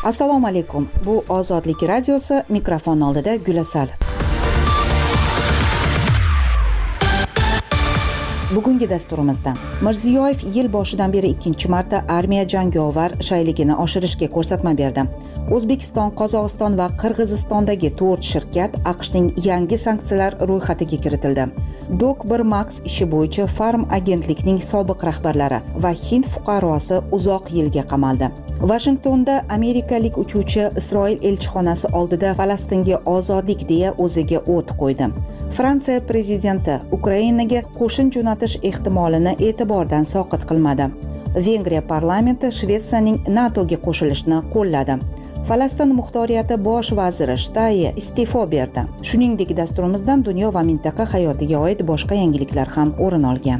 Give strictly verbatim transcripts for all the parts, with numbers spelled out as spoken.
Assalomu alaykum. Bu Ozodlik radiosi, mikrofon oldida Gulasal. Bugungi dasturimizda Mirziyoyev yil boshidan beri ikkinchi marta armiya jangovar shayligini oshirishga ko'rsatma berdi. O'zbekiston, Qozog'iston va Qirg'izistondagi to'rt shirkat AQShning yangi sanksiyalar ro'yxatiga kiritildi. Dok bir Max ishi bo'yicha Farm agentlikning sobiq rahbarlari va Hind fuqarosi uzoq yilga qamaldi. Vashingtonda amerikalik uchuvchi Isroil elchixonasi oldida Falastinga ozodlik deya o'ziga o't qo'ydi. Fransiya prezidenti Ukrainaga qo'shin jo'natish ehtimolini e'tibordan soqit qilmadi. Vengriya parlamenti Shvetsiyaning NATOga qo'shilishni qo'lladi. Falastin muxtoriyati bosh vaziri Shtaye iste'fo berdi. Shuningdek, dasturimizdan dunyo va mintaqa hayotiga oid boshqa yangiliklar ham o'rin olgan.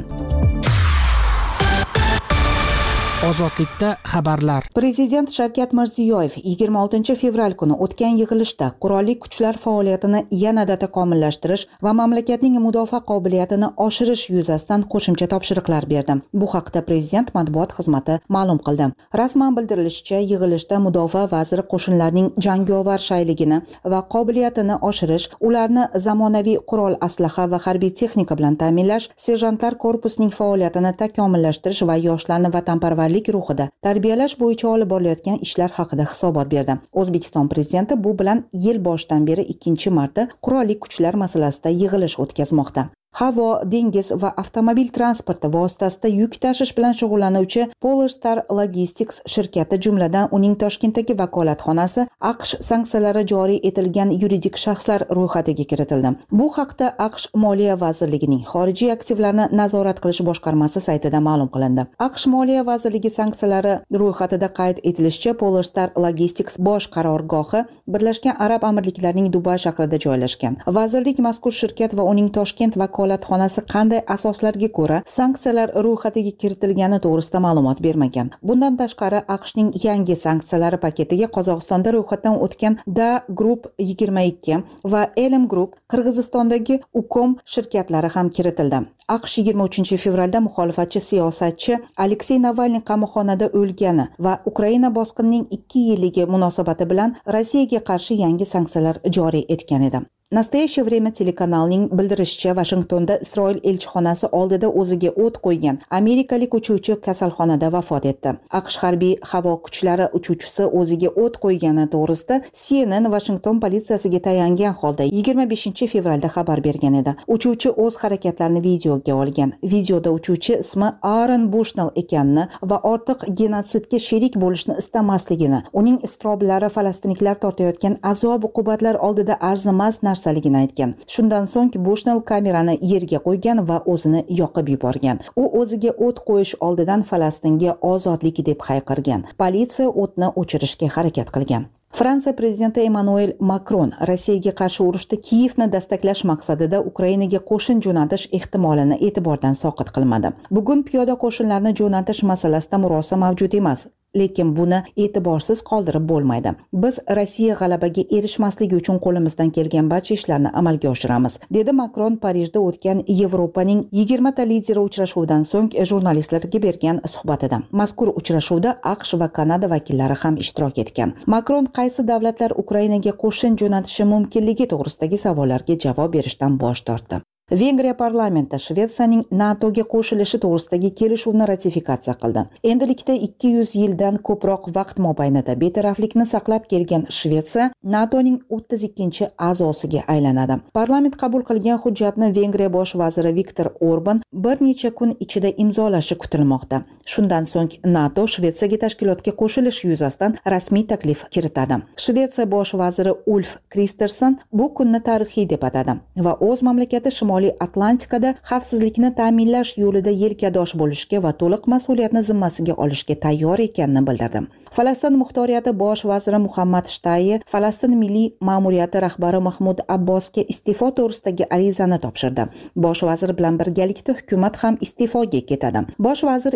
Ozodlikda xabarlar. Prezident Shavkat Mirziyoyev yigirma oltinchi fevral kuni o'tgan yig'ilishda qurolli kuchlar faoliyatini yanada takomillashtirish va mamlakatning mudofaa qobiliyatini oshirish yuzasidan qo'shimcha topshiriqlar berdi. Bu haqda prezident matbuot xizmati ma'lum qildi. Rasman bildirilishicha, yig'ilishda mudofaa vaziri qo'shinlarning jangovar shayligini va qobiliyatini oshirish, ularni zamonaviy qurol aslaha va harbiy texnika bilan ta'minlash, serjantlar korpusining faoliyatini takomillashtirish va yoshlarni vatanparvar ruhida tarbiyalash bo'yicha olib borilayotgan ishlar haqida hisobot berdi. O'zbekiston prezidenti bu bilan yil boshidan beri ikkinchi marta qurolli kuchlar masalasida yig'ilish o'tkazmoqda. Havo, dengiz va avtomobil transporti vositasida yuk tashish bilan shug'ullanuvchi Polarstar Logistics shirkati, jumladan uning Toshkentdagi vakolatxonasi AQSh sanksiyalari joriy etilgan yuridik shaxslar ro'yxatiga kiritildi. Bu haqda AQSh Moliya vazirligining xorijiy aktivlarni nazorat qilish boshqarmasi saytida ma'lum qilindi. AQSh Moliya vazirligi sanksiyalari ro'yxatida qayd etilishicha, Polarstar Logistics bosh qarorgohi Birlashgan Arab Amirliklarining Dubay shahrida joylashgan. Vazirlik mazkur shirkat va uning Toshkent vakolatxonasi qanday asoslarga ko'ra sanksiyalar ro'yxatiga kiritilgani to'g'risida ma'lumot bermagan. Bundan tashqari, AQShning yangi sanksiyalari paketiga Qozog'istonda ro'yxatdan o'tgan Da Group yigirma ikki va Elim Group, Qirg'izistondagi Ukom shirkatlari ham kiritildi. AQSh yigirma uchinchi fevralda muxolifatchi siyosatchi Aleksey Navalniy qamoqxonada o'lgani va Ukraina bosqinining ikki yilligi munosabati bilan Rossiyaga qarshi yangi sanksiyalar joriy etgan edi. Nastoyaщее время telekanalining bildirishicha, Vashingtonda Isroil elchixonasi oldida o'ziga o't qo'ygan amerikalik uchuvchi kasalxonada vafot etdi. AQSh harbiy havo kuchlari uchuvchisi o'ziga o't qo'ygani to'g'risida C N N Washington politsiyasiga tayangan holda yigirma beshinchi fevralda xabar bergan edi. Uchuvchi o'z harakatlarini videoga olgan. Videoda uchuvchi ismi Aaron Bushnell ekanini va ortiq genotsidga sherik bo'lishni istamasligini, uning istroblari falastinliklar tortayotgan azob-uqubatlar oldida arzimas saligini aytgan. Shundan so'ng Bushnell kamerani yerga qo'ygan va o'zini yoqib yuborgan. U o'ziga o't qo'yish oldidan Falastinga ozodlik deb hayqirgan. Politsiya o'tni o'chirishga harakat qilgan. Fransiya prezidenti Emmanuel Macron Rossiyaga qarshi urushda Kiyevni dastaklash maqsadida Ukrainaga qo'shin jo'natish ehtimolini e'tibordan soqit qilmadi. Bugun piyoda qo'shinlarni jo'natish masalasida murosa mavjud emas. Lekin buni e'tiborsiz qoldirib bo'lmaydi. Biz Rossiya g'alabaga erishmasligi uchun qo'limizdan kelgan barcha ishlarni amalga oshiramiz, dedi Makron Parijda o'tgan Yevropaning yigirma ta lideri uchrashuvidan so'ng jurnalistlarga bergan suhbatida. Mazkur uchrashuvda AQSh va Kanada vakillari ham ishtirok etgan. Makron qaysi davlatlar Ukrainaga qo'shin jo'natishi mumkinligi to'g'risidagi savollarga javob berishdan bosh tortdi. Vengriya parlamenti Shvetsiyaning NATOga qo'shilishi to'g'risidagi kelishuvni ratifikatsiya qildi. Endilikda ikki yuz yildan ko'proq vaqt mobaynida betaraflikni saqlab kelgan Shvetsiya NATOning o'ttiz ikkinchi a'zosiga aylanadi. Parlament qabul qilgan hujjatni Vengriya bosh vaziri Viktor Orban bir necha kun ichida imzolashi kutilmoqda. Shundan so'ng NATO Shvetsiyaga tashkilotga qo'shilish yuzasidan rasmiy taklif kiritadi. Shvetsiya bosh vaziri Ulf Kristersson bu kunni tarixiy deb atadi va o'z mamlakati Shimoliy Atlantikada xavfsizlikni ta'minlash yo'lida yelkadosh bo'lishga va to'liq mas'uliyatni zimmasiga olishga tayyor ekanini bildirdi. Falastin muxtoriyati bosh vaziri Muhammad Shtaye Falastin milliy ma'muriyati rahbari Mahmud Abbosga iste'fo to'g'risidagi arizani topshirdi. Bosh vazir bilan birgalikda hukumat ham iste'foga ketadi. Bosh vazir iste'fo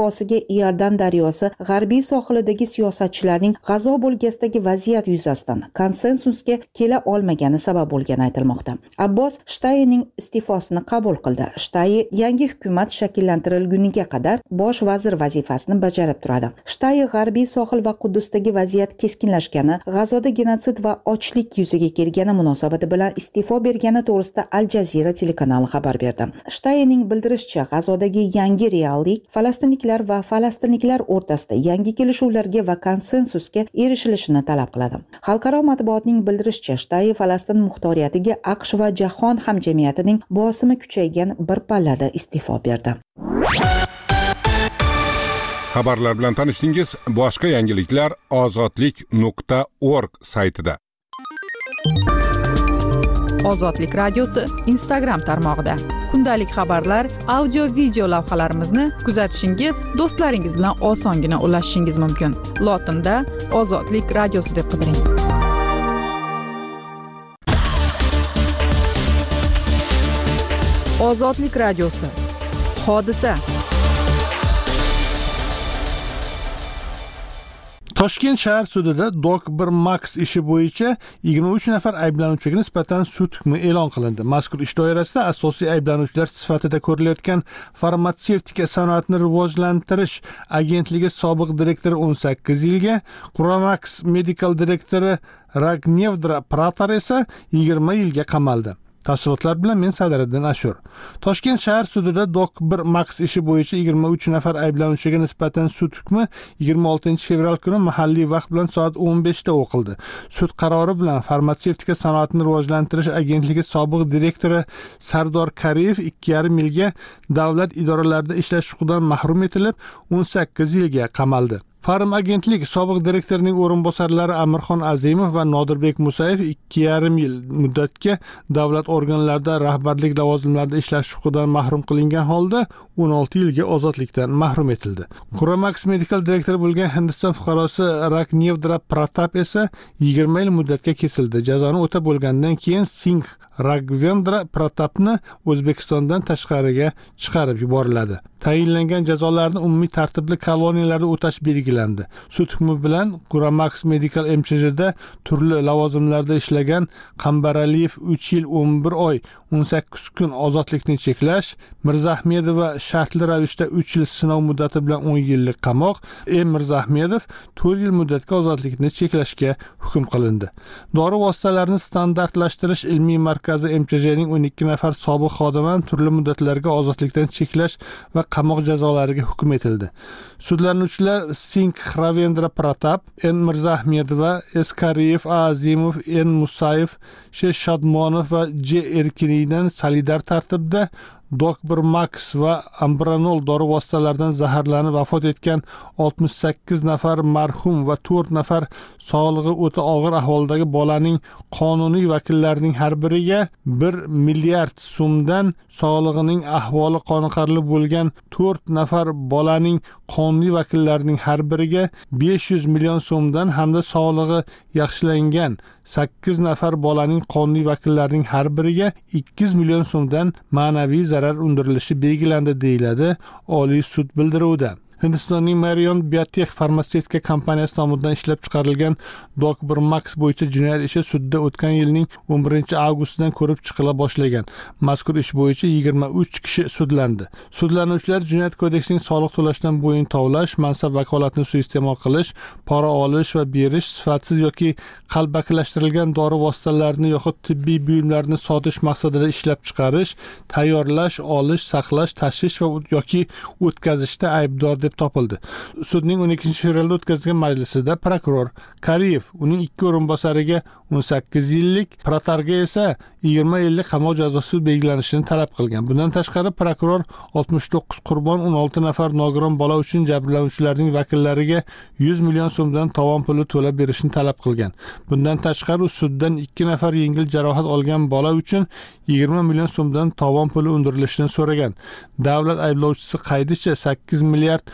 inqirosiga Iordan daryosi g'arbiy sohilidagi siyosatchilarning G'azo bo'lgasidagi vaziyat yuzasidan konsensusga kela olmagani sabab bo'lgani aytilmoqda. Abbos Shtayning iste'fosini qabul qildi. Shtay yangi hukumat shakllantirilguniga qadar bosh vazir vazifasini bajarib turadi. Shtay g'arbiy sohil va Quddusdagi vaziyat keskinlashgani, G'azoda genotsid va ochlik yuzaga kelgani munosabati bilan iste'fo bergani to'g'risida Al Jazeera telekanali xabar berdi. Shtayning bildirishicha, G'azodagi yangi reallik falastinliklar va falastinliklar o'rtasida yangi kelishuvlarga va konsensusga erishilishini talab qiladi. Xalqaro matbuotning bildirishicha, Shtay Falastin muxtoriyatiga AQSh va jahon hamjamiyatining bosimi kuchaygan bir pallada iste'fo berdi. Xabarlar bilan tanishdingiz. Boshqa yangiliklar ozodlik nuqta org saytida. Ozodlik radiosi Instagram tarmog'ida. Kundalik xabarlar, audio video lavhalarimizni kuzatishingiz, do'stlaringiz bilan osongina ulashishingiz mumkin. Lotinda Ozodlik radiosi deb qidiring. Ozodlik radiosi. Hodisa. Toshkent shahar sudida Dok bir Max ishi bo'yicha yigirma uch nafar ayblanuvchiga nisbatan sud hukmi e'lon qilindi. Mazkur ish doirasida asosiy ayblanuvchilar sifatida ko'rilayotgan farmatsevtika sanoatini rivojlantirish agentligi sobiq direktori o'n sakkiz yilga, Quramax Medical direktori Ragnevdra Pratar esa yigirma yilga qamaldi. Tafsilotlar bilan men Sadiriddin Ashur. Toshkent shahar sudida Dok bir Max ishi bo'yicha yigirma uch nafar ayblanuvchiga nisbatan sud hukmi yigirma oltinchi fevral kuni mahalliy vaqt bilan soat o'n beshda o'qildi. Sud qarori bilan farmatsevtika sanoatini rivojlantirish agentligi sobiq direktori Sardor Kariyev ikki yarim yilga davlat idoralarida ishlash huquqidan mahrum etilib, o'n sakkiz yilga qamaldi. Farm agentlik sobiq direktorining o'rinbosarlari Amirxon Azimov va Nodirbek Musayev ikki yarim yil muddatga davlat organlarida rahbarlik lavozimlarida ishlash huquqidan mahrum qilingan holda o'n olti yilga ozodlikdan mahrum etildi. Quramax Medical direktori bo'lgan Hindiston fuqarosi Ragnevdra Pratap esa yigirma yil muddatga kesildi. Jazoni o'tab bo'lgandan keyin Singh Raghvendra Pratapni O'zbekistondan tashqariga chiqarib yuboriladi. Tayinlangan jazolarni umumiy tartibli koloniyalarda o'tash belgilandi. Sud hukmi bilan Quramax Medical M C J'da turli lavozimlarda ishlagan Qambaraliyev uch yil o'n bir oy o'n sakkiz kun ozodlikni cheklash, Mirzahmedova shartli ravishda uch yil sinov muddati bilan o'n yillik qamoq, E Mirzahmedov to'rt yil muddatga ozodlikni cheklashga hukm qilindi. Dori vositalarini standartlashtirish ilmiy markazi M C J'ning o'n ikki nafar sobiq xodimani turli muddatlarga ozodlikdan cheklash va qamoq jazolariga hukm etildi. Sudlanuvchilar Singh Raghvendra Pratap, N Mirzahmedova, S Kariyev, A Azimov, N Musayev, Sh Shodmonov va J Erkiniydan solidar tartibda Dok bir Max va Ambranol dori vositalaridan zaharlanib vafot etgan oltmish sakkiz nafar marhum va to'rt nafar sog'lig'i o'ta og'ir ahvoldagi bolaning qonuniy vakillarining har biriga bir milliard so'mdan, sog'lig'ining ahvoli qoniqarli bo'lgan to'rt nafar bolaning qonuniy vakillarining har biriga besh yuz million so'mdan hamda sog'lig'i yaxshilangan sakkiz nafar bolaning qonuniy vakillarining har biriga ikki yuz million so'mdan ma'naviy zarar undirilishi belgilandi, deyiladi Oliy sud bildiruvida. Hindistonning Marion Biotech farmatsevtika kompaniyasi tomonidan ishlab chiqarilgan Dok bir Max bo'yicha jinoyat ishi sudda o'tgan yilning o'n birinchi avgustidan ko'rib chiqila boshlagan. Mazkur ish bo'yicha yigirma uch kishi sudlandi. Sudlanuvchilar Jinoyat kodeksining soliq to'lashdan bo'yin tovlash, mansab vakolatini suiiste'mol qilish, pora olish va berish, sifatsiz yoki qalbakilashtirilgan dori vositalarini yoxud tibbiy buyumlarni sotish maqsadida ishlab chiqarish, tayyorlash, olish, saqlash, tashish va yoki o'tkazishda aybdor deb topildi. Sudning o'n ikkinchi fevralda o'tkazilgan majlisida prokuror Kariyev uning ikki o'rinbosariga o'n sakkiz yillik, Pratarga esa yigirma yillik qamoq jazosi belgilanishini talab qilgan. Bundan tashqari prokuror oltmish to'qqiz qurbon, o'n olti nafar nogiron bola uchun jabrlanuvchilarning vakillariga yuz million so'mdan tovon puli to'lab berishni talab qilgan. Bundan tashqari u suddan ikki nafar yengil jarohat olgan bola uchun yigirma million so'mdan tovon puli undirilishini so'ragan. Davlat ayblovchisi qaydicha sakkiz milliard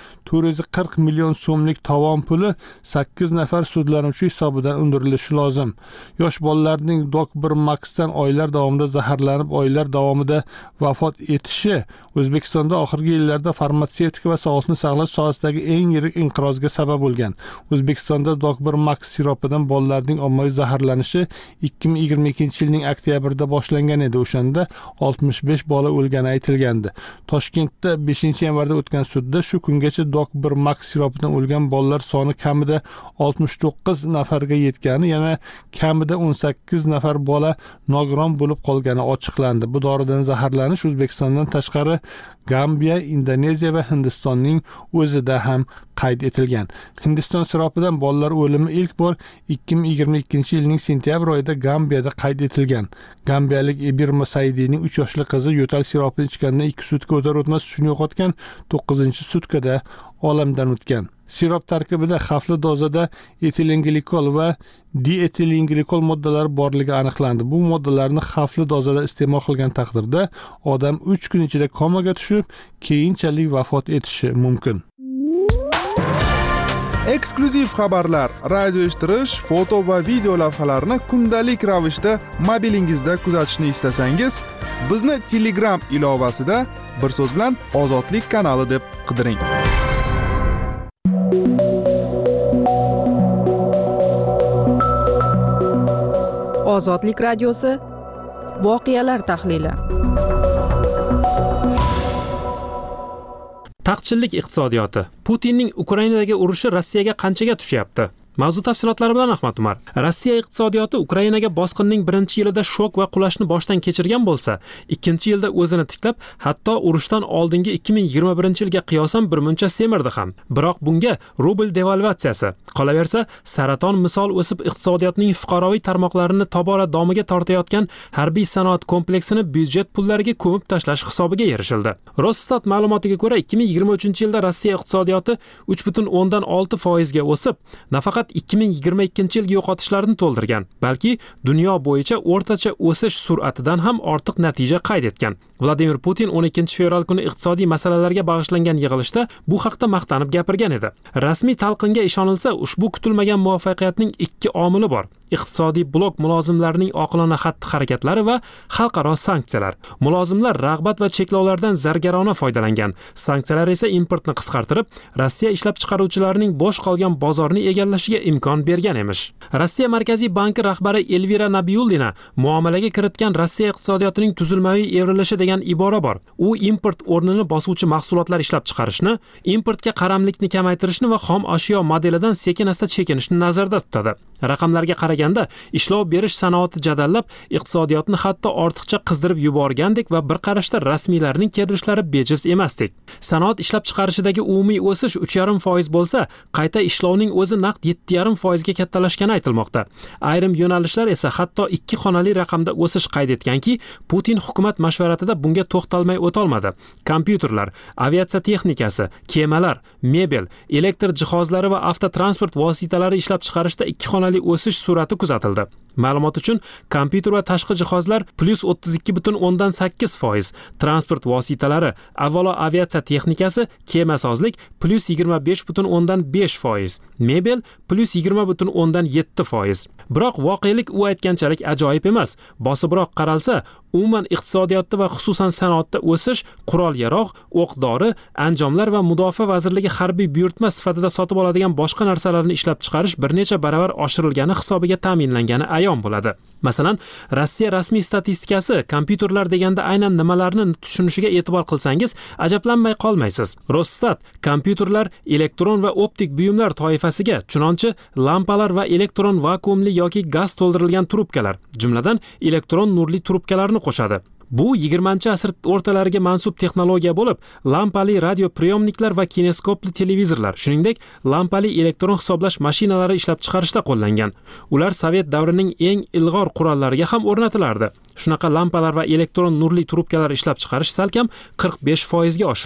to'rt yuz qirq million so'mlik tovon puli sakkiz nafar sudlanuvchi hisobidan undirilishi lozim. Yosh bolalarning Dok bir Maxdan oylar davomida zaharlanib, oylar davomida vafot etishi O'zbekistonda oxirgi yillarda farmatsevtika va sog'liqni saqlash sohasidagi eng yirik inqirozga sabab bo'lgan. O'zbekistonda Dok bir Max siropidan bolalarning ommaviy zaharlanishi ikki ming yigirma ikkinchi yilning oktyabrida boshlangan edi. O'shanda oltmish besh bola o'lgani aytilgandi. Toshkentda beshinchi yanvarda o'tgan sudda shu kungacha Dok bir Max siropidan o'lgan bolalar soni kamida oltmish to'qqiz nafarga yetgani, yana kamida o'n sakkiz nafar bola nogiron bo'lib qolgani ochiqlandi. Bu doridan zaharlanish O'zbekistondan tashqari Gambiya, Indoneziya va Hindistonning o'zida ham qayd etilgan. Hindiston siropidan bolalar o'limi ilk bor ikki ming yigirma ikkinchi yilning sentyabr oyida Gambiyada qayd etilgan. Gambiyalik Ibirma Saidining uch yoshli qizi yo'tal siropini ichgandan ikki sutka o'tar o'tmas hushini yo'qotgan, to'qqizinchi sutkada olamdan o'tgan. Sirop tarkibida xavfli dozada etilenglikol va dietilenglikol moddalari borligi aniqlandi. Bu moddalarni xavfli dozada iste'mol qilgan taqdirda odam uch kun ichida komaga tushib, keyinchalik vafot etishi mumkin. Eksklyuziv xabarlar, radio eshittirish, foto va video lavhalarni kundalik ravishda mobilingizda kuzatishni istasangiz, bizni Telegram ilovasida bir so'z bilan Ozodlik kanali deb qidiring. Ozodlik radiosi voqealar tahlili. Taqchillik iqtisodiyoti. Putinning Ukrainadagi urushi Rossiyaga qanchaga tushyapti? Mavzu tafsilotlari bilan Ahmad Umar. Rossiya iqtisodiyoti Ukrainaga bosqinning birinchi yilida shok va qulashni boshdan kechirgan bo'lsa, ikkinchi yilda o'zini tiklab, hatto urushdan oldingi ikki ming yigirma birinchi yilga qiyosan bir muncha semirdi ham. Biroq bunga rubl devalvatsiyasi, qolaversa saraton misol o'sib iqtisodiyotning fuqaroviy tarmoqlarini tobora domiga tortayotgan harbiy sanoat kompleksini byudjet pullariga ko'mib tashlash hisobiga erishildi. Rosstat ma'lumotiga ko'ra, ikki ming yigirma uchinchi yilda Rossiya iqtisodiyoti uch butun o'ndan olti foizga o'sib, nafaqat ikki ming yigirma ikkinchi yilgi yo'qotishlarni to'ldirgan, balki dunyo bo'yicha o'rtacha o'sish sur'atidan ham ortiq natija qayd etgan. Vladimir Putin o'n ikkinchi fevral kuni iqtisodiy masalalarga bag'ishlangan yig'ilishda bu haqda maqtanib gapirgan edi. Rasmiy talqinga ishonilsa, ushbu kutilmagan muvaffaqiyatning ikki omili bor. Iqtisodiy blok mulozimlarining oqilona xatti-harakatlari va xalqaro sanksiyalar. Mulozimlar rag'bat va cheklovlardan zargarona foydalangan. Sanksiyalar esa importni qisqartirib, Rossiya ishlab chiqaruvchilarining bo'sh qolgan bozorni egallashiga imkon bergan emish. Rossiya Markaziy banki rahbari Elvira Nabiyullina muomalaga kiritgan Rossiya iqtisodiyotining tuzilmaviy evrilishi degan ibora bor. U import o'rnini bosuvchi mahsulotlar ishlab chiqarishni, importga qaramlikni kamaytirishni va xom ashyo modelidan sekin-asta chekinishni nazarda tutadi. Raqamlarga qaraganda, ishlov berish sanoati jadallab, iqtisodiyotni hatto ortiqcha qizdirib yuborgandek va bir qarashda rasmiylarning keltirishlari bejiz emasdek. Sanoat ishlab chiqarishidagi umumiy o'sish uch yarim foiz bo'lsa, qayta ishlovning o'zi naqd yetti yarim foizga kattalashgani aytilmoqda. Ayrim yo'nalishlar esa hatto ikki xonali raqamda o'sish qayd etganki, Putin hukumat mashvaratida bunga to'xtalmay o'tolmadi. Kompyuterlar, aviatsiya texnikasi, kemalar, mebel, elektr jihozlari va avtotransport vositalari ishlab chiqarishda ikki xonali o'sish sur'ati kuzatildi. Ma'lumot uchun, kompyuter va tashqi jihozlar plus o'ttiz ikki butun o'ndan sakkiz foiz, transport vositalari, avvalo aviatsiya texnikasi, kemasozlik plus yigirma besh butun o'ndan besh foiz, mebel plus yigirma butun o'ndan yetti foiz. Biroq voqelik u aytganchalik ajoyib emas. Bosibroq qaralsa, umuman iqtisodiyotda va xususan sanoatda o'sish qurol-yarog', o'q-dori, anjomlar va mudofaa vazirligi harbiy buyurtma sifatida sotib oladigan boshqa narsalarni ishlab chiqarish bir necha baravar oshirilgani hisobiga ta'minlangani ayon bo'ladi. Masalan, Rossiya rasmiy statistikasi kompyuterlar deganda aynan nimalarni tushunishiga e'tibor qilsangiz, ajablanmay qolmaysiz. Rosstat kompyuterlar, elektron va optik buyumlar toifasiga, chunonchi lampalar va elektron vakuumli yoki gaz to'ldirilgan trubkalar, jumladan elektron nurli trubkalarni qo'shadi. Bu yigirmanchi asr o'rtalariga mansub texnologiya bo'lib, lampali radiopriyomniklar va kineskopli televizorlar, shuningdek, lampali elektron hisoblash mashinalari ishlab chiqarishda qo'llangan. Ular Sovet davrining eng ilg'or qurollariga ham o'rnatilardi. Shunaqa lampalar va elektron nurli trubkalar ishlab chiqarish salkam qirq besh foizga oshibdi.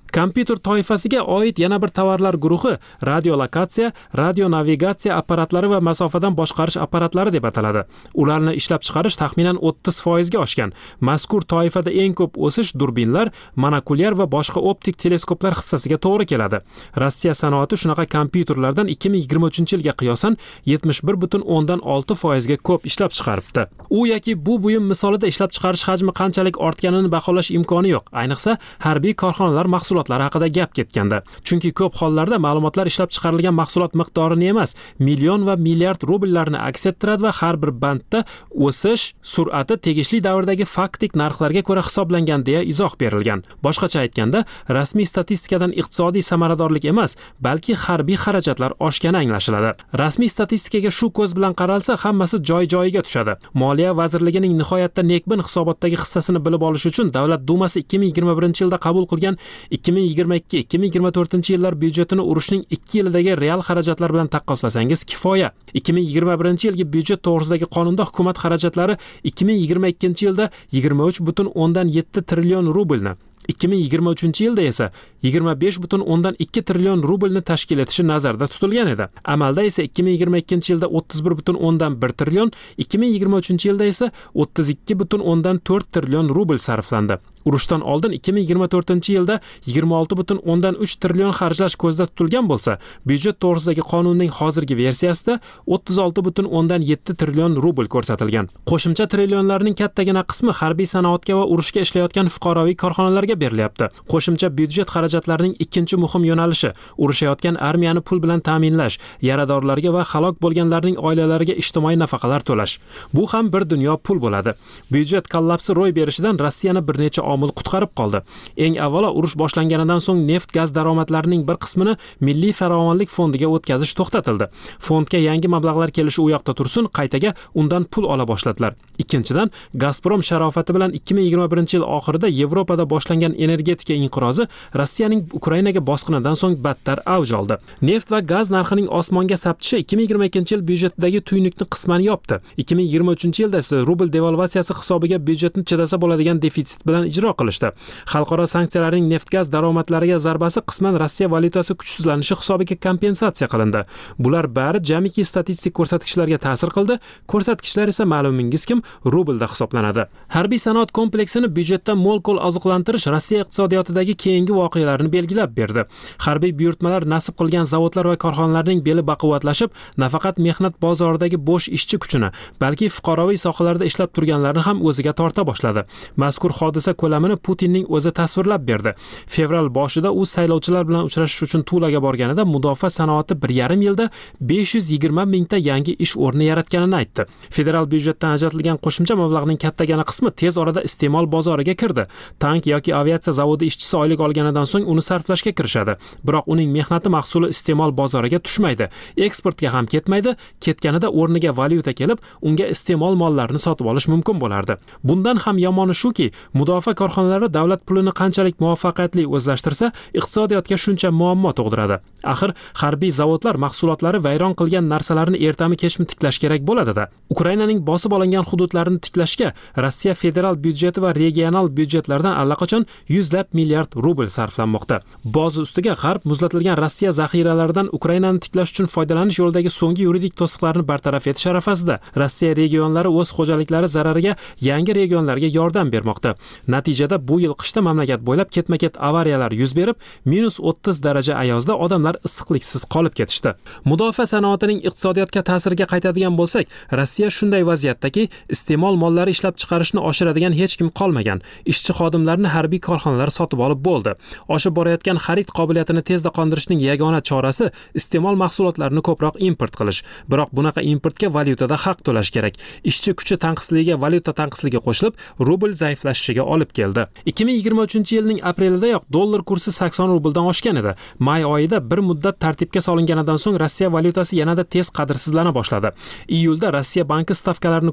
Kompyuter toifasiga oid yana bir tovarlar guruhi radiolokatsiya, radio navigatsiya apparatlari va masofadan boshqarish apparatlari deb ataladi. Ularni ishlab chiqarish taxminan o'ttiz foizga oshgan. Mazkur toifada eng ko'p o'sish durbinlar, monokulyar va boshqa optik teleskoplar hissasiga to'g'ri keladi. Rossiya sanoati shunaqa kompyuterlardan ikki ming yigirma uchinchi yilga qiyosan yetmish bir butun o'ndan olti foizga ko'p ishlab chiqaribdi. U yoki bu buyum misolida ishlab chiqarish hajmi qanchalik ortganini baholash imkoni yo'q. Ayniqsa harbiy korxonalar mahsulotlari haqida gap ketganda. Chunki ko'p hollarda ma'lumotlar ishlab chiqarilgan mahsulot miqdorini emas, million va milliard rubllarni aks ettiradi va har bir bandda o'sish sur'ati tegishli davrdagi faktik narxlarga ko'ra hisoblangan deya izoh berilgan. Boshqacha aytganda, rasmiy statistikadan iqtisodiy samaradorlik emas, balki harbiy xarajatlar oshgani anglashiladi. Rasmiy statistikaga shu ko'z bilan qaralsa, hammasi joy-joyiga tushadi. Moliya vazirligining nihoyatda nekbin hisobotdagi hissasini bilib olish uchun Davlat dumasi ikki ming yigirma birinchi yilda qabul qilgan ikki ming yigirma ikki ikki ming yigirma to'rtinchi yillar byudjetini urushning ikki yilidagi real xarajatlar bilan taqqoslasangiz kifoya. ikki ming yigirma birinchi yilgi byudjet to'g'risidagi qonunda hukumat xarajatlari ikki ming yigirma ikkinchi yilda yigirma uch butun o'ndan yetti trillion rublni, ikki ming yigirma uchinchi yilda esa yigirma besh butun o'ndan ikki trillion rublni tashkil etishi nazarda tutilgan edi. Amalda esa ikki ming yigirma ikkinchi yilda o'ttiz bir butun o'ndan bir trillion, ikki ming yigirma uchinchi yilda esa o'ttiz ikki butun o'ndan to'rt trillion rubl sarflandi. Urushdan oldin ikki ming yigirma to'rtinchi yilda yigirma olti butun o'ndan uch trillion xarjlash ko'zda tutilgan bo'lsa, byudjet to'g'risidagi qonunning hozirgi versiyasida o'ttiz olti butun o'ndan yetti trillion rubl ko'rsatilgan. Qo'shimcha trillionlarning kattagina qismi harbiy sanoatga va urushga ishlayotgan fuqaroviy korxonalarga berilyapti. Qo'shimcha byudjet xarajatlarining ikkinchi muhim yo'nalishi urushayotgan armiyani pul bilan ta'minlash, yaradorlarga va halok bo'lganlarning oilalariga ijtimoiy nafaqalar to'lash. Bu ham bir dunyo pul bo'ladi. Byudjet kollapsi ro'y berishidan Rossiyani bir necha omil qutqarib qoldi. Eng avvalo urush boshlanganidan so'ng neft gaz daromadlarining bir qismini Milliy farovonlik fondiga o'tkazish to'xtatildi. Fondga yangi mablag'lar kelishi u yoqda tursin, qaytaga undan pul ola boshladilar. Ikkinchidan, Gazprom sharofati bilan ikki ming yigirma birinchi yil oxirida Yevropada boshlangan energetika inqirozi Rossiyaning Ukrainaga bosqinidan so'ng battar avj oldi. Neft va gaz narxining osmonga saptishi ikki ming yigirma ikkinchi yil byudjetidagi tuynukni qisman yopdi. ikki ming yigirma uchinchi yilda esa rubl devalvatsiyasi hisobiga byudjetni chidasa bo'ladigan defitsit bilan ijro qilishdi. Xalqaro sanksiyalarning neft-gaz daromadlariga zarbasi qisman Rossiya valyutasi kuchsizlanishi hisobiga kompensatsiya qilindi. Bular bari jamiki statistik ko'rsatkichlarga ta'sir qildi. Ko'rsatkichlar esa ma'lumingiz kim rublda hisoblanadi. Harbiy sanoat kompleksini byudjetdan mo'l-ko'l oziqlantirish Rossiya iqtisodiyotidagi keyingi voqealarni belgilab berdi. Harbiy buyurtmalar nasib qilgan zavodlar va korxonalarning beli baquvvatlashib, nafaqat mehnat bozoridagi bo'sh ishchi kuchini, balki fuqaroviy sohalarda ishlab turganlarni ham o'ziga torta boshladi. Mazkur hodisa ko'lamini Putinning o'zi tasvirlab berdi. Fevral boshida u saylovchilar bilan uchrashish uchun Tulaga borganida mudofaa sanoati bir yarim yilda besh yuz yigirma mingta yangi ish o'rni yaratganini aytdi. Federal byudjetdan ajratilgan qo'shimcha mablag'ning kattagina qismi tez orada iste'mol bozoriga kirdi. Tank yoki aviatsiya zavodi ishchisi oylik olganidan so'ng uni sarflashga kirishadi. Biroq uning mehnati mahsuli iste'mol bozoriga tushmaydi. Eksportga ham ketmaydi. Ketganida o'rniga valyuta kelib, unga iste'mol mollarini sotib olish mumkin bo'lardi. Bundan ham yomoni shuki, mudofaa korxonalari davlat pulini qanchalik muvaffaqiyatli o'zlashtirsa, iqtisodiyotga shuncha muammo tug'diradi. Axir harbiy zavodlar mahsulotlari vayron qilgan narsalarni ertami kechmi tiklash kerak bo'ladi-da. Ukrainaning bosib olingan hududlarini tiklashga Rossiya federal byudjeti va regional byudjetlardan allaqachon yuzlab milliard rubl sarflanmoqda. Bozi ustiga G'arb muzlatilgan Rossiya zaxiralaridan Ukrainani tiklash uchun foydalanish yo'lidagi so'nggi yuridik to'siqlarni bartaraf etish arafasida. Rossiya regionlari o'z xo'jaliklari zarariga yangi regionlarga yordam bermoqda. Natijada bu yil qishda mamlakat bo'ylab ketma-ket avariyalar yuz berib, minus o'ttiz daraja ayozda odamlar issiqliksiz qolib ketishdi. Mudofaa sanoatining iqtisodiyotga ta'siriga qaytadigan bo'lsak, Rossiya shunday vaziyatdaki, iste'mol mollari ishlab chiqarishni oshiradigan hech kim qolmagan. Ishchi xodimlarni harbiy korxonalar sotib olib bo'ldi. Oshib borayotgan xarid qobiliyatini tezda qondirishning yagona chorasi iste'mol mahsulotlarini ko'proq import qilish. Biroq bunaqa importga valyutada haq to'lash kerak. Ishchi kuchi tanqisligiga valyuta tanqisligi qo'shilib, rubl zaiflashishiga olib keldi. ikki ming yigirma uchinchi yilning aprelidayoq dollar kursi sakson rubldan oshgan edi. May oyida bir muddat tartibga solinganidan so'ng Rossiya valyutasi yanada tez qadrsizlana boshladi. Iyulda Rossiya banki stavkalarini ko'tarib,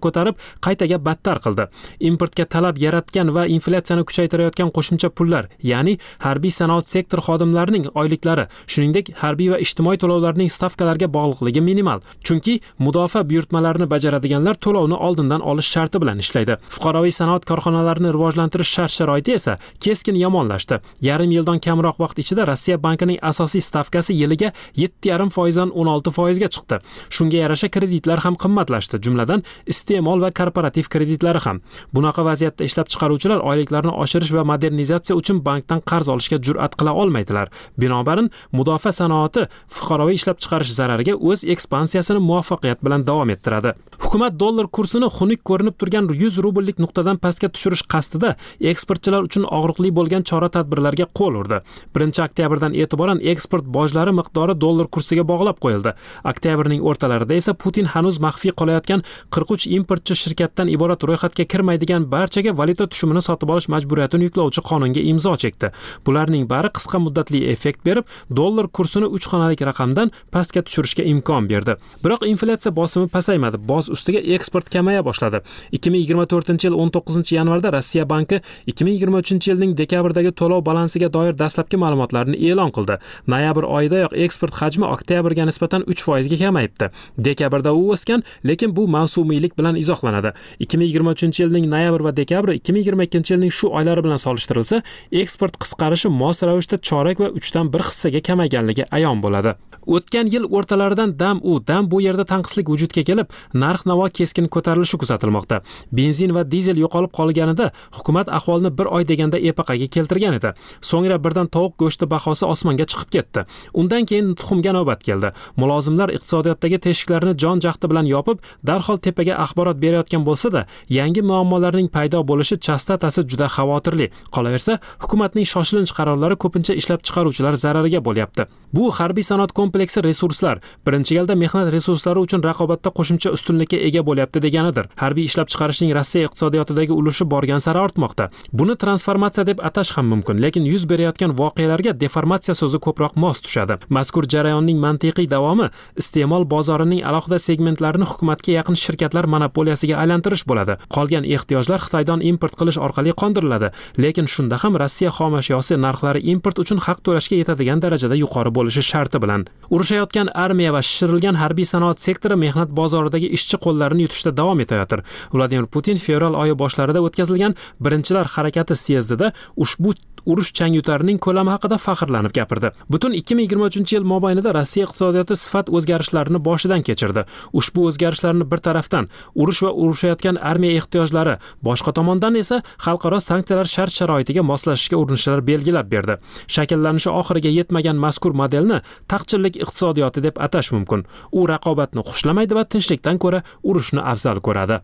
qaytaga battar qildi. Importga talab yaratgan va inflyatsiyani kuchaytirayotgan qo'shimcha pullar, ya'ni harbiy sanoat sektor xodimlarining oyliklari, shuningdek harbiy va ijtimoiy to'lovlarning stavkalariga bog'liqligi minimal. Chunki mudofaa buyurtmalarini bajaradiganlar to'lovni oldindan olish sharti bilan ishlaydi. Fuqaroviy sanoat korxonalarini rivojlantirish shart-sharoiti esa keskin yomonlashdi. Yarim yildan kamroq vaqt ichida Rossiya bankining asosiy stavkasi yiliga yetti yarim foizdan o'n olti foizga chiqdi. Shunga yarasha kreditlar ham qimmatlashdi, jumladan iste'mol va korporativ kreditlari ham. Bunaqa vaziyatda ishlab chiqaruvchilar oyliklarini oshirish va modernizatsiya uchun bankdan qarz olishga jur'at qila olmaydilar. Binobarin mudofaa sanoati fuqaroviy ishlab chiqarish zarariga o'z ekspansiyasini muvaffaqiyat bilan davom ettiradi. Hukumat dollar kursini xunuk ko'rinib turgan yuz rubllik nuqtadan pastga tushirish qasdida eksportchilar uchun og'riqli bo'lgan chora-tadbirlarga qo'l urdi. birinchi oktyabrdan e'tiboran eksport bojlari miqdori dollar kursiga bog'lab qo'yildi. Oktyabrning o'rtalarida esa Putin hanuz maxfiy qolayotgan qirq uch importchi shirkatdan iborat ro'yxatga kirmaydigan barchaga valyuta tushumini sotib olish majburiyatini yuklovchi qonunga imzo chekdi. Bularning bari qisqa muddatli effekt berib, dollar kursini uch xonalik raqamdan pastga tushirishga imkon berdi. Biroq inflyatsiya bosimi pasaymadi. Boz ustiga eksport kamaya boshladi. ikki ming yigirma to'rtinchi yil o'n to'qqizinchi yanvarda Rossiya banki ikki ming yigirma uchinchi yilning dekabrdagi to'lov balansiga doir dastlabki ma'lumotlarni e'lon qildi. Noyabr oyidayoq eksport hajmi oktyabrga nisbatan uch foizga kamayibdi. Dekabrda u o'sgan, lekin bu mavsumiylik bilan izohlanadi. ikki ming yigirma uchinchi yilning noyabr va dekabri ikki ming yigirma ikkinchi yilning shu oylari bilan solishtirilsa, eksport qisqarishi mos ravishda chorak va uchdan bir hissaga kamayganligi ayon bo'ladi. O'tgan yil o'rtalaridan dam u dam bu yerda tanqislik vujudga kelib, narx-navo keskin ko'tarilishi kuzatilmoqda. Benzin va dizel yo'qolib qolganida hukumat ahvolni bir oy deganda epaqaga keltirgan edi. So'ngra birdan tovuq go'shti bahosi osmonga chiqib ketdi. Undan keyin tuxumga navbat keldi. Mulozimlar iqtisodiyotdagi teshiklarni jon jahdi bilan yopib, darhol tepaga axborot berayotgan bo'lsa-da, yangi muammolarning paydo bo'lishi chastatasi juda xavotirli. Qolaversa, hukumatning shoshilinch qarorlari ko'pincha ishlab chiqaruvchilar zarariga bo'lyapti. Bu harbiy sanoat kompleksi resurslar birinchi galda mehnat resurslari uchun raqobatda qo'shimcha ustunlikka ega bo'lyapti deganidir. Harbiy ishlab chiqarishning Rossiya iqtisodiyotidagi ulushi borgan sari ortmoqda. Buni transformatsiya deb atash ham mumkin, lekin yuz berayotgan voqealarga deformatsiya so'zi ko'proq mos tushadi. Mazkur jarayonning mantiqiy davomi iste'mol bozorining alohida segmentlarini hukumatga yaqin shirkatlar monopoliyasiga aylantirish bo'ladi. Qolgan ehtiyojlar Xitoydan import qilish orqali qondiriladi, lekin shunda ham Rossiya xom ashyosi narxlari import uchun haq to'lashga yetadigan darajada yuqori bo'lishi sharti bilan. Urushayotgan armiya va shishirilgan harbiy sanoat sektori mehnat bozoridagi ishchi qo'llarini yutishda davom etayotir. Vladimir Putin fevral oyi boshlarida o'tkazilgan birinchilar harakati syezdida ushbu urush changyutarining ko'lami haqida faxrlanib gapirdi. Butun ikki ming yigirma uchinchi yil mobaynida Rossiya iqtisodiyoti sifat o'zgarishlarini boshidan kechirdi. Ushbu o'zgarishlarni bir tarafdan urush va urushayotgan armiya ehtiyojlari, boshqa tomondan esa xalqaro sanksiyalar shart-sharoitiga moslashishga urinishlar belgilab berdi. Shakllanishi oxiriga yetmagan mazkur modelni taqchillik iqtisodiyoti deb atash mumkin. U raqobatni xushlamaydi va tinchlikdan ko'ra urushni afzal ko'radi.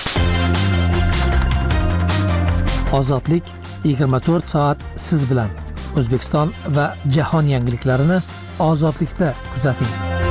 Ozodlik yigirma to'rt soat siz bilan. O'zbekiston va jahon yangiliklarini ozodlikda kuzating.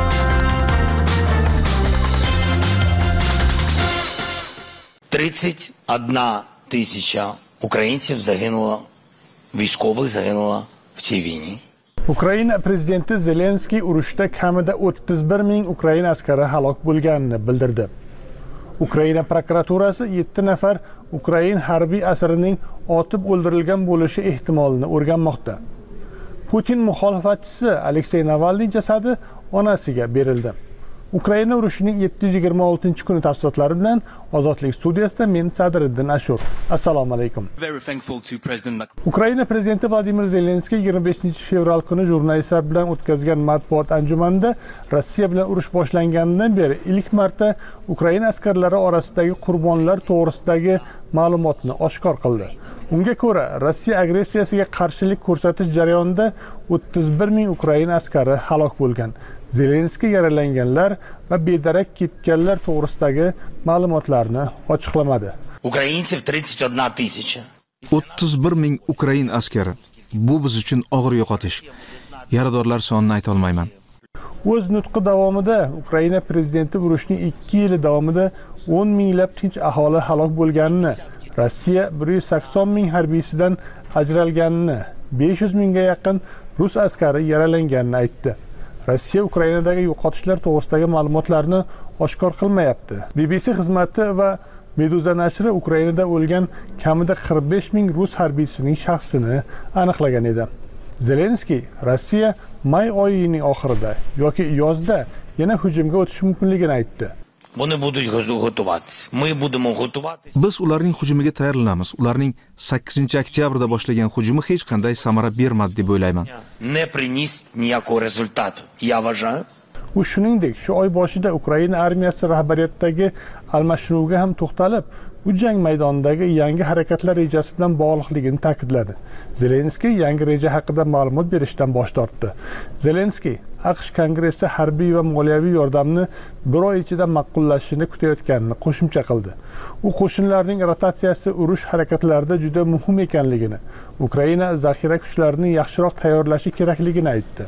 тридцать одна тисяча українців загинуло, військових загинуло в цій війні. Ukraina prezidenti Zelenskiy urushda kamida o'ttiz bir ming Ukraina askari halok bo'lganini bildirdi. Ukraina prokuraturasi yetti nafar Ukrain harbiy asirining otib o'ldirilgan bo'lishi ehtimolini o'rganmoqda. Putin muxolifatchisi Aleksey Navalniy jasadi onasiga berildi. Ukraina urushining yetti yuz yigirma oltinchi kuni tafsilotlari bilan Ozodlik studiyasida men Sadriddin Ashur. Assalomu alaykum. Ukraina prezidenti Vladimir Zelenskiy yigirma beshinchi fevral kuni jurnalistlar bilan o'tkazgan matbuot anjumanida Rossiya bilan urush boshlanganidan beri ilk marta Ukraina askarlari orasidagi qurbonlar to'g'risidagi ma'lumotni oshkor qildi. Unga ko'ra, Rossiya agressiyasiga qarshilik ko'rsatish jarayonida o'ttiz bir ming Ukraina askari halok bo'lgan. Zelenskiy yaralanganlar va bedarak ketganlar to'g'risidagi ma'lumotlarni ochiqlamadi. Ukraincev тридцать одна тысяча. o'ttiz bir ming Ukrain askari. Bu biz uchun og'ir yo'qotish. Yaradorlar sonini ayta olmayman. O'z nutqi davomida Ukraina prezidenti urushning ikki yili davomida o'n minglab tinch aholi halok bo'lganini, Rossiya bir yuz sakson ming harbiysidan ajralganini, besh yuz mingga yaqin rus askari yaralanganini aytdi. Rossiya Ukrainadagi yo'qotishlar to'g'risidagi ma'lumotlarni oshkor qilmayapti. B B C xizmati va Meduza nashri Ukrainada o'lgan kamida qirq besh ming rus harbiysining shaxsini aniqlagan edi. Zelenskiy Rossiya may oyining oxirida yoki yozda yana hujumga o'tishi mumkinligini aytdi. Вони будуть готуватися. Ми будемо готуватися. Biz ularning hujumiga tayyorlanamiz. Ularning sakkizinchi oktyabrda boshlagan hujumi hech qanday samara bermadi deb o'ylayman. Не приніс ніякого результату. Я вважаю. U shuningdek, shu oy boshida Ukraina armiyasi rahbariyatidagi almashinuvga ham to'xtalib, bu jang maydonidagi yangi harakatlar rejasi bilan bog'liqligini ta'kidladi. Zelenskiy yangi reja haqida ma'lumot berishdan bosh tortdi. Zelenskiy AQSh Kongressda harbiy va moliyaviy yordamni bir oy ichida ma'qullashishini kutayotganini qo'shimcha qildi. U qo'shinlarning rotatsiyasi urush harakatlarida juda muhim ekanligini, Ukraina zaxira kuchlarini yaxshiroq tayyorlashi kerakligini aytdi.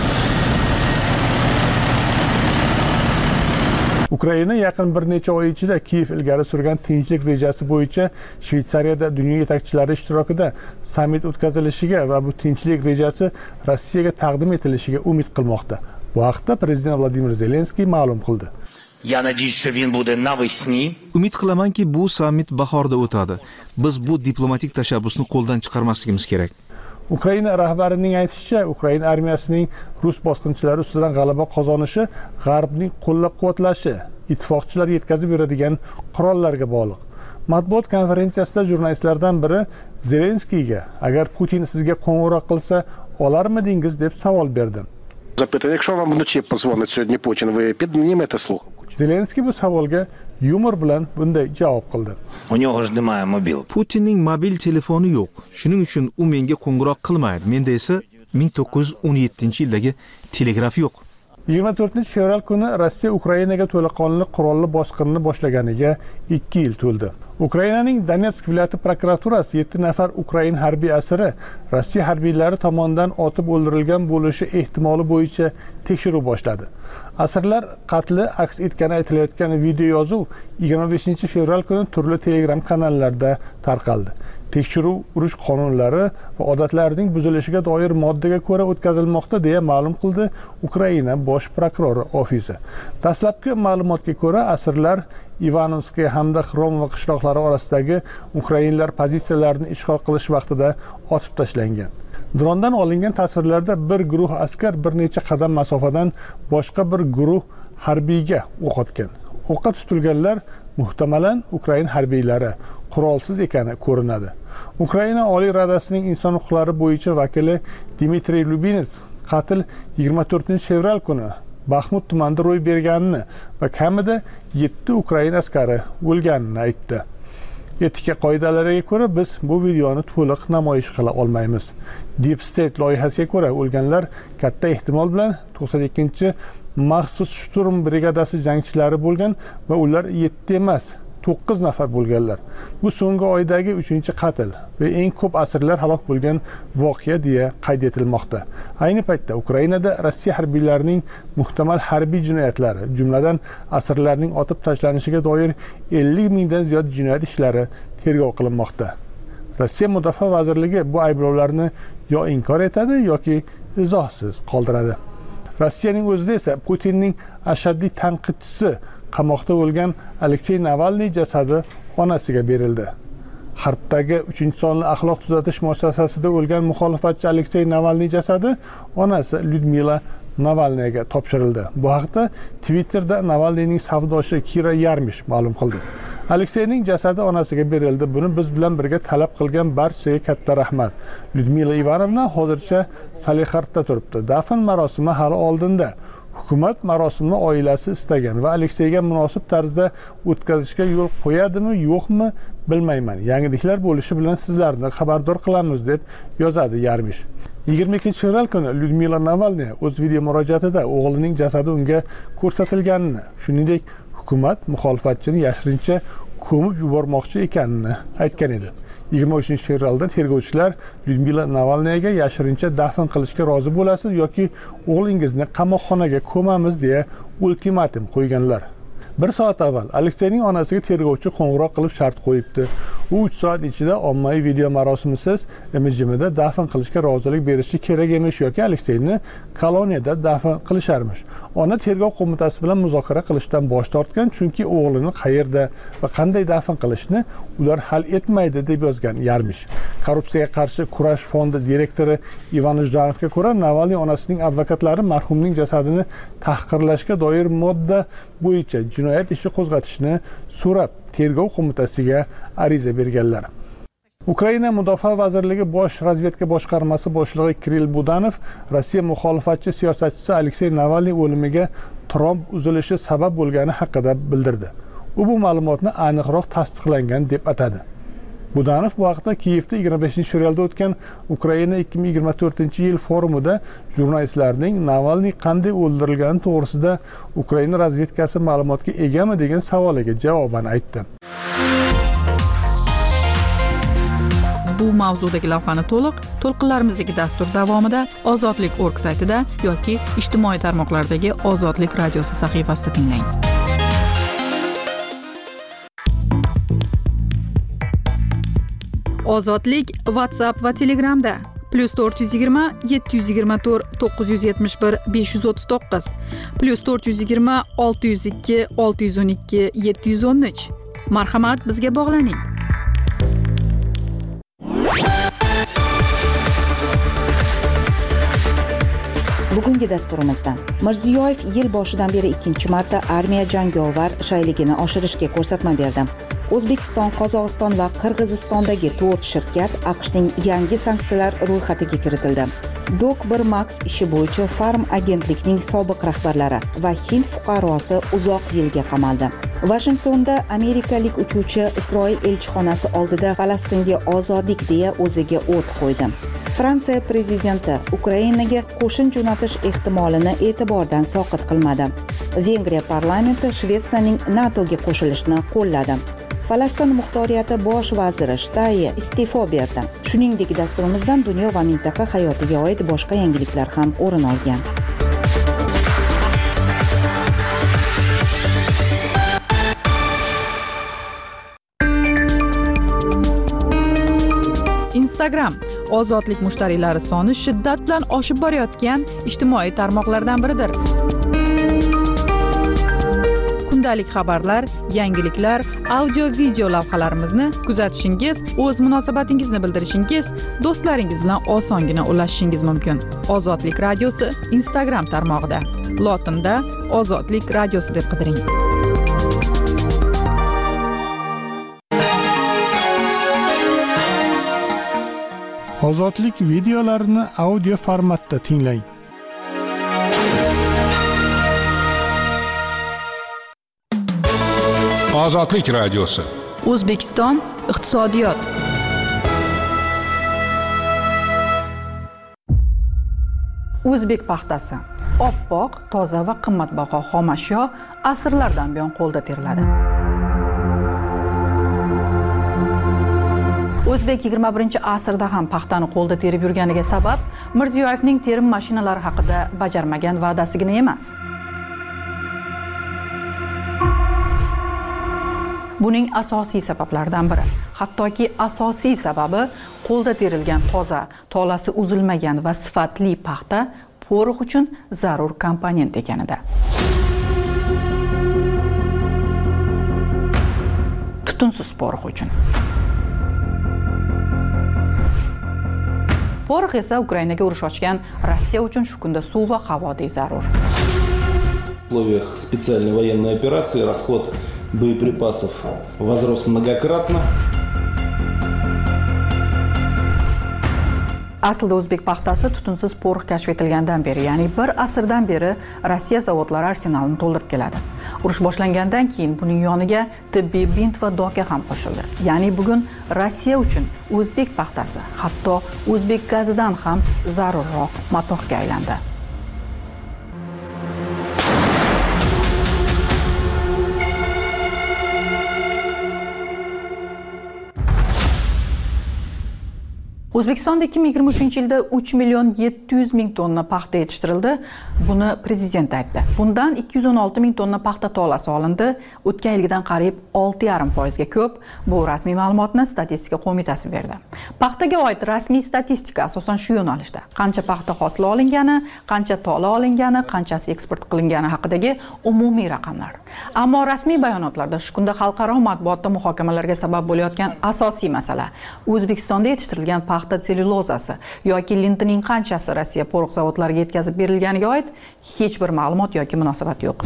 Ukraina yaqin bir necha oy ichida Kiyev ilgari surgan tinchlik rejasi bo'yicha Shveysariyada dunyo yetakchilari ishtirokida sammit o'tkazilishiga va bu tinchlik rejasi Rossiyaga taqdim etilishiga umid qilmoqda. Bu haqda prezident Vladimir Zelenskiy ma'lum qildi. Я надіюсь, що він буде навесні. Umid qilamanki, bu sammit bahorda o'tadi. Biz bu diplomatik tashabbusni qo'ldan chiqarmasligimiz kerak. Ukraina rahbarining aytishicha, Ukraina armiyasining rus bosqinchilari ustidan g'alaba qozonishi G'arbning qo'llab-quvvatlashi, ittifoqchilar yetkazib beradigan qurollarga bog'liq. Matbuot konferensiyasida jurnalistlardan biri Zelenskiyga agar Putin sizga qo'ng'iroq qilsa, olarmidingiz deb savol berdi. Запитав, якщо вам вночі позвонить сьогодні Путін, ви піднімете слух? Zelenskiy bu savolga yumor bilan bunday javob qildi. У нього ж немає мобіл. Putinning mobil telefoni yo'q. Shuning uchun u menga qo'ng'iroq qilmaydi. Menda esa ming to'qqiz yuz o'n yettinchi yildagi telegraf yo'q. yigirma to'rtinchi fevral kuni Rossiya Ukrainaga to'laqonli qurolli bosqinni boshlaganiga ikki yil to'ldi. Ukrainaning Donetsk viloyati prokuraturasi yetti nafar Ukrain harbiy asiri Rossiya harbiylari tomonidan otib o'ldirilgan bo'lishi ehtimoli bo'yicha tekshiruv boshladi. Asirlar qatli aks etgani aytilayotgan video yozuv yigirma beshinchi fevral kuni turli Telegram kanallarda tarqaldi. Tekshiruv urush qonunlari va odatlarining buzilishiga doir moddaga ko'ra o'tkazilmoqda deya ma'lum qildi Ukraina bosh prokurori ofisi. Dastlabki ma'lumotga ko'ra, asirlar Ivanovskiy hamda Xrom va qishloqlari orasidagi ukrainlar pozitsiyalarini ishg'ol qilish vaqtida otib tashlangan. Drondan olingan tasvirlarda bir guruh askar bir necha qadam masofadan boshqa bir guruh harbiyga o'q otgan. O'qqa tutilganlar muhtamalan Ukrain harbiylari qurolsiz ekani ko'rinadi. Ukraina Oliy Radasining inson huquqlari bo'yicha vakili Dmitriy Lubinets qatl yigirma to'rtinchi fevral kuni Baxmut tumanida ro'y berganini va kamida yetti Ukrain askari o'lganini aytdi. Etika qoidalariga ko'ra biz bu videoni to'liq namoyish qila olmaymiz. Deep State loyihasiga ko'ra o'lganlar katta ehtimol bilan to'qson ikkinchi maxsus shturm brigadasi jangchilari bo'lgan va ular yetti emas, to'qqiz nafar bo'lganlar. Bu so'nggi oydagi uchinchi qatl va eng ko'p asirlar halok bo'lgan voqea deya qayd etilmoqda. Ayni paytda Ukrainada Rossiya harbiylarining muhtamal harbiy jinoyatlari, jumladan asirlarning otib tashlanishiga doir ellik mingdan ziyod jinoyat ishlari tergov qilinmoqda. Rossiya Mudofaa vazirligi bu ayblovlarni yo inkor etadi yoki izohsiz qoldiradi. Rossiyaning o'zida esa Putinning ashaddiy tanqidchisi qamoqda bo'lgan Aleksey Navalniy jasadi onasiga berildi. G'arbdagi uchinchi sonli axloq tuzatish muassasasida o'lgan muxolifatchi Aleksey Navalniy jasadi onasi Lyudmila Navalniyga topshirildi. Bu haqda Twitterda Navalniyning savdoshi Kira Yarmish ma'lum qildi. Alekseyning jasadi onasiga berildi. Buni biz bilan birga talab qilgan barchaga katta rahmat. Lyudmila Ivanovna hozircha Salixardda turibdi. Dafn marosimi hali oldinda. Hukumat marosimni oilasi istagan va Alekseyga munosib tarzda o'tkazishga yo'l qo'yadimi, yo'qmi bilmayman. Yangiliklar bo'lishi bilan sizlarni xabardor qilamiz deb yozadi Yarmish. yigirma ikkinchi fevral kuni Lyudmila Navalniy o'z video murojaatida o'g'lining jasadi unga ko'rsatilganini, shuningdek hukumat muxolifatchini yashirincha ko'mib yubormoqchi ekanini aytgan edi. yigirma uchinchi fevralda tergovchilar Lyudmila Navalniyga yashirincha dafn qilishga rozi bo'lasiz yoki o'g'lingizni qamoqxonaga ko'mamiz deya ultimatum qo'yganlar. Bir soat avval Alekseyning onasiga tergovchi qo'ng'iroq qilib shart qo'yibdi. U uch soat ichida ommaviy video marosimisiz M J M'da dafn qilishga rozilik berishi kerak emish yoki Alekseyni koloniyada dafn qilisharmish. Ona tergov qo'mitasi bilan muzokara qilishdan bosh tortgan, chunki o'g'lini qayerda va qanday dafn qilishni ular hal etmaydi deb yozgan Yarmish. Korrupsiyaga qarshi kurash fondi direktori Ivan Jdanovga ko'ra, Navalniy onasining advokatlari marhumning jasadini tahqirlashga doir modda bo'yicha jinoyat ishi qo'zg'atishni so'rab tergov qo'mitasiga ariza berganlar. Ukraina Mudofaa vazirligi bosh razvedka boshqarmasi boshlig'i Kirill Budanov Rossiya muxolifatchi siyosatchisi Aleksey Navalniy o'limiga tromb uzilishi sabab bo'lgani haqida bildirdi. U bu ma'lumotni aniqroq tasdiqlangan deb atadi. Budanov bu haqda Kiyevda yigirma beshinchi fevralda o'tgan Ukraina ikki ming yigirma to'rtinchi yil forumida jurnalistlarning Navalniy qanday o'ldirilgani to'g'risida Ukraina razvedkasi ma'lumotga egami degan savoliga javoban aytdi. Bu mavzudagi lavhani to'liq to'lqinlarimizdagi dastur davomida Ozodlik nokta org saytida yoki ijtimoiy tarmoqlardagi Ozodlik radiosi sahifasida tinglang. Ozodlik WhatsApp va Telegramda plus to'rt yuz yigirma yetti yuz yigirma to'rt to'qqiz yuz yetmish bir besh yuz o'ttiz to'qqiz plus to'rt yuz yigirma olti yuz ikki olti yuz o'n ikki yetti yuz o'n uch. Marhamat, bizga bog'laning. Bugungi dasturimizda Mirziyoyev yil boshidan beri ikkinchi marta armiya jangovar shayligini oshirishga ko'rsatma berdi. O'zbekiston, Qozog'iston va Qirg'izistondagi to'rt shirkat AQShning yangi sanksiyalar ro'yxatiga kiritildi. Dok bir Max ishi bo'yicha Farm agentlikning sobiq rahbarlari va Hind fuqarosi uzoq yilga qamaldi. Vashingtonda amerikalik uchuvchi Isroil elchixonasi oldida Falastinga ozodlik deya o'ziga o't qo'ydi. Fransiya prezidenti Ukrainaga qo'shin jo'natish ehtimolini e'tibordan soqit qilmadi. Vengriya parlamenti Shvetsiyaning NATOga qo'shilishni qo'lladi. Falastin muxtoriyati bosh vaziri Shtaye iste'fo berdi. Shuningdek, dasturimizdan dunyo va mintaqa hayotiga oid boshqa yangiliklar ham o'rin olgan. Instagram ozodlik mushtariylari soni shiddat bilan oshib borayotgan ijtimoiy tarmoqlardan biridir. Kundalik xabarlar, yangiliklar, audio video lavhalarimizni kuzatishingiz, o'z munosabatingizni bildirishingiz, do'stlaringiz bilan osongina ulashishingiz mumkin. Ozodlik radiosi Instagram tarmog'ida. Lotinda Ozodlik radiosi deb qidiring. Ozodlik videolarini audio formatda tinglang. Ozodlik radiosi. O'zbekiston iqtisodiyot. O'zbek paxtasi. Oppoq, toza va qimmatbaho xomashyo asrlardan buyon qo'lda teriladi. O'zbek yigirma birinchi asrda ham paxtani qo'lda terib yurganiga sabab Mirziyoyevning terim mashinalari haqida bajarmagan va'dasigina emas. Buning asosiy sabablaridan biri, hattoki asosiy sababi qo'lda terilgan toza, tolasi uzilmagan va sifatli paxta porox uchun zarur komponent ekanida. Tutunsiz porox uchun. Porox esa Ukrainaga urush ochgan Rossiya uchun shu kunda suv va havodek zarur. В условиях специальной военной операции расход боеприпасов возрос многократно. Aslida o'zbek paxtasi tutunsiz porox kashf etilgandan beri, ya'ni bir asrdan beri Rossiya zavodlari arsenalini to'ldirib keladi. Urush boshlangandan keyin buning yoniga tibbiy bint va doka ham qo'shildi. Ya'ni bugun Rossiya uchun o'zbek paxtasi hatto o'zbek gazidan ham zarurroq matohga aylandi. O'zbekistonda ikki ming yigirma uchinchi yilda uch million yetti yuz ming tonna paxta yetishtirildi. Buni prezident aytdi. Bundan ikki yuz o'n olti ming tonna paxta tolasi olindi. O'tgan yilgidan qariyb olti yarim foiz ga ko'p. Bu rasmiy ma'lumotni statistika qo'mitasi berdi. Paxtaga oid rasmiy statistika asosan shu yo'nalishda. Qancha paxta hosili olingani, qancha tola olingani, qanchasi eksport qilingani haqidagi umumiy raqamlar. Ammo rasmiy bayonotlarda shu kunda xalqaro matbuotda muhokamalarga sabab bo'layotgan asosiy masala O'zbekistonda yetishtirilgan paxta sellyulozasi yoki lintining qanchasi Rossiya porox zavodlariga yetkazib berilganiga oid hech bir ma'lumot yoki munosabat yo'q.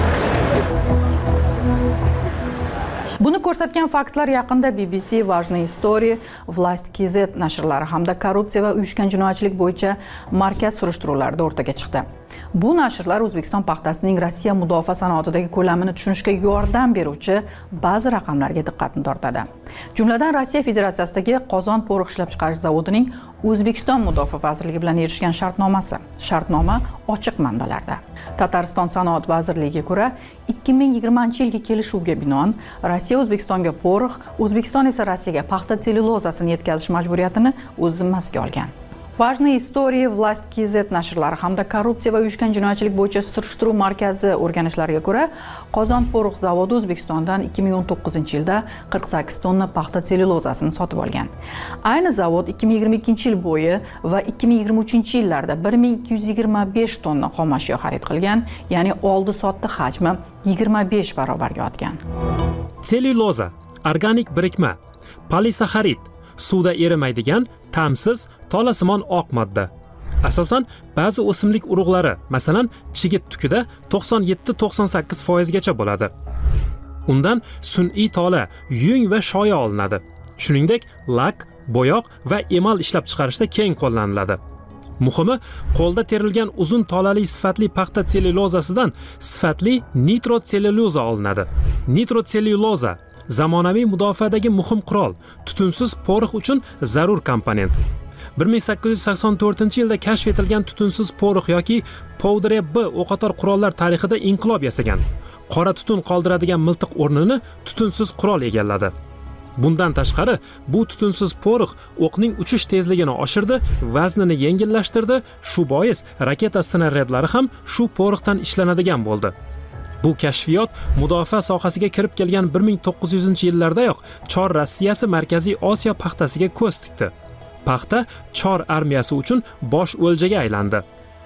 Buni ko'rsatgan faktlar yaqinda B B C, Важные истории, Власть K Z nashrlari hamda korrupsiya va uyushgan jinoyatchilik bo'yicha markaz surishtiruvlarida o'rtaga chiqdi. Bu nashrlar O'zbekiston paxtasining Rossiya mudofaa sanoatidagi ko'lamini tushunishga yordam beruvchi ba'zi raqamlarga diqqatni tortadi. Jumladan Rossiya Federatsiyasidagi Qozon porox ishlab chiqarish zavodining O'zbekiston Mudofaa vazirligi bilan erishgan shartnomasi. Shartnoma ochiq manbalarda. Tatariston sanoat vazirligiga ko'ra, ikki ming yigirmanchi yilgi kelishuvga binoan Rossiya O'zbekistonga porox, O'zbekiston esa Rossiyaga paxta sellyulozasini yetkazish majburiyatini o'z zimmasiga olgan. Важные истории, Власть K Z nashrlari hamda korrupsiya va uyushgan jinoyatchilik bo'yicha surishtiruv markazi o'rganishlariga ko'ra, Qozon porox zavodi O'zbekistondan ikki ming o'n to'qqizinchi yilda qirq sakkiz tonna paxta sellyulozasini sotib olgan. Ayni zavod ikki ming yigirma ikkinchi yil bo'yi va ikki ming yigirma uchinchi yillarda bir ming ikki yuz yigirma besh tonna xomashyo xarid qilgan, ya'ni oldi-sotdi hajmi yigirma besh barobarga ortgan. Sellyuloza organik birikma, polisaxarid, suvda erimaydigan, ta'msiz, tolasimon oq modda. Asosan ba'zi o'simlik urug'lari, masalan, chigit tukida to'qson yetti to'qson sakkiz foiz gacha bo'ladi. Undan sun'iy tola, yung va shoya olinadi. Shuningdek, lak, bo'yoq va emal ishlab chiqarishda keng qo'llaniladi. Muhimi, qo'lda terilgan uzun tolali sifatli paxta sellyulozasidan sifatli nitrotsellyuloza olinadi. Nitrotsellyuloza zamonaviy mudofaadagi muhim qurol, tutunsiz porox uchun zarur komponent. bir ming sakkiz yuz sakson to'rtinchi yilda kashf etilgan tutunsiz porox yoki Powder B o'qotar qurollar tarixida inqilob yasagan. Qora tutun qoldiradigan miltiq o'rnini tutunsiz qurol egalladi. Bundan tashqari, bu tutunsiz porox o'qning uchish tezligini oshirdi, vaznini yengillashtirdi, shu bois raketa snaryadlari ham shu poroxdan ishlanadigan bo'ldi. Bu kashfiyot mudofaa sohasiga kirib kelgan bir ming to'qqiz yuzinchi yillardayoq Chor Rossiyasi Markaziy Osiyo paxtasiga ko'z tikdi. Paxta Chor armiyasi uchun bosh o'ljaga aylandi.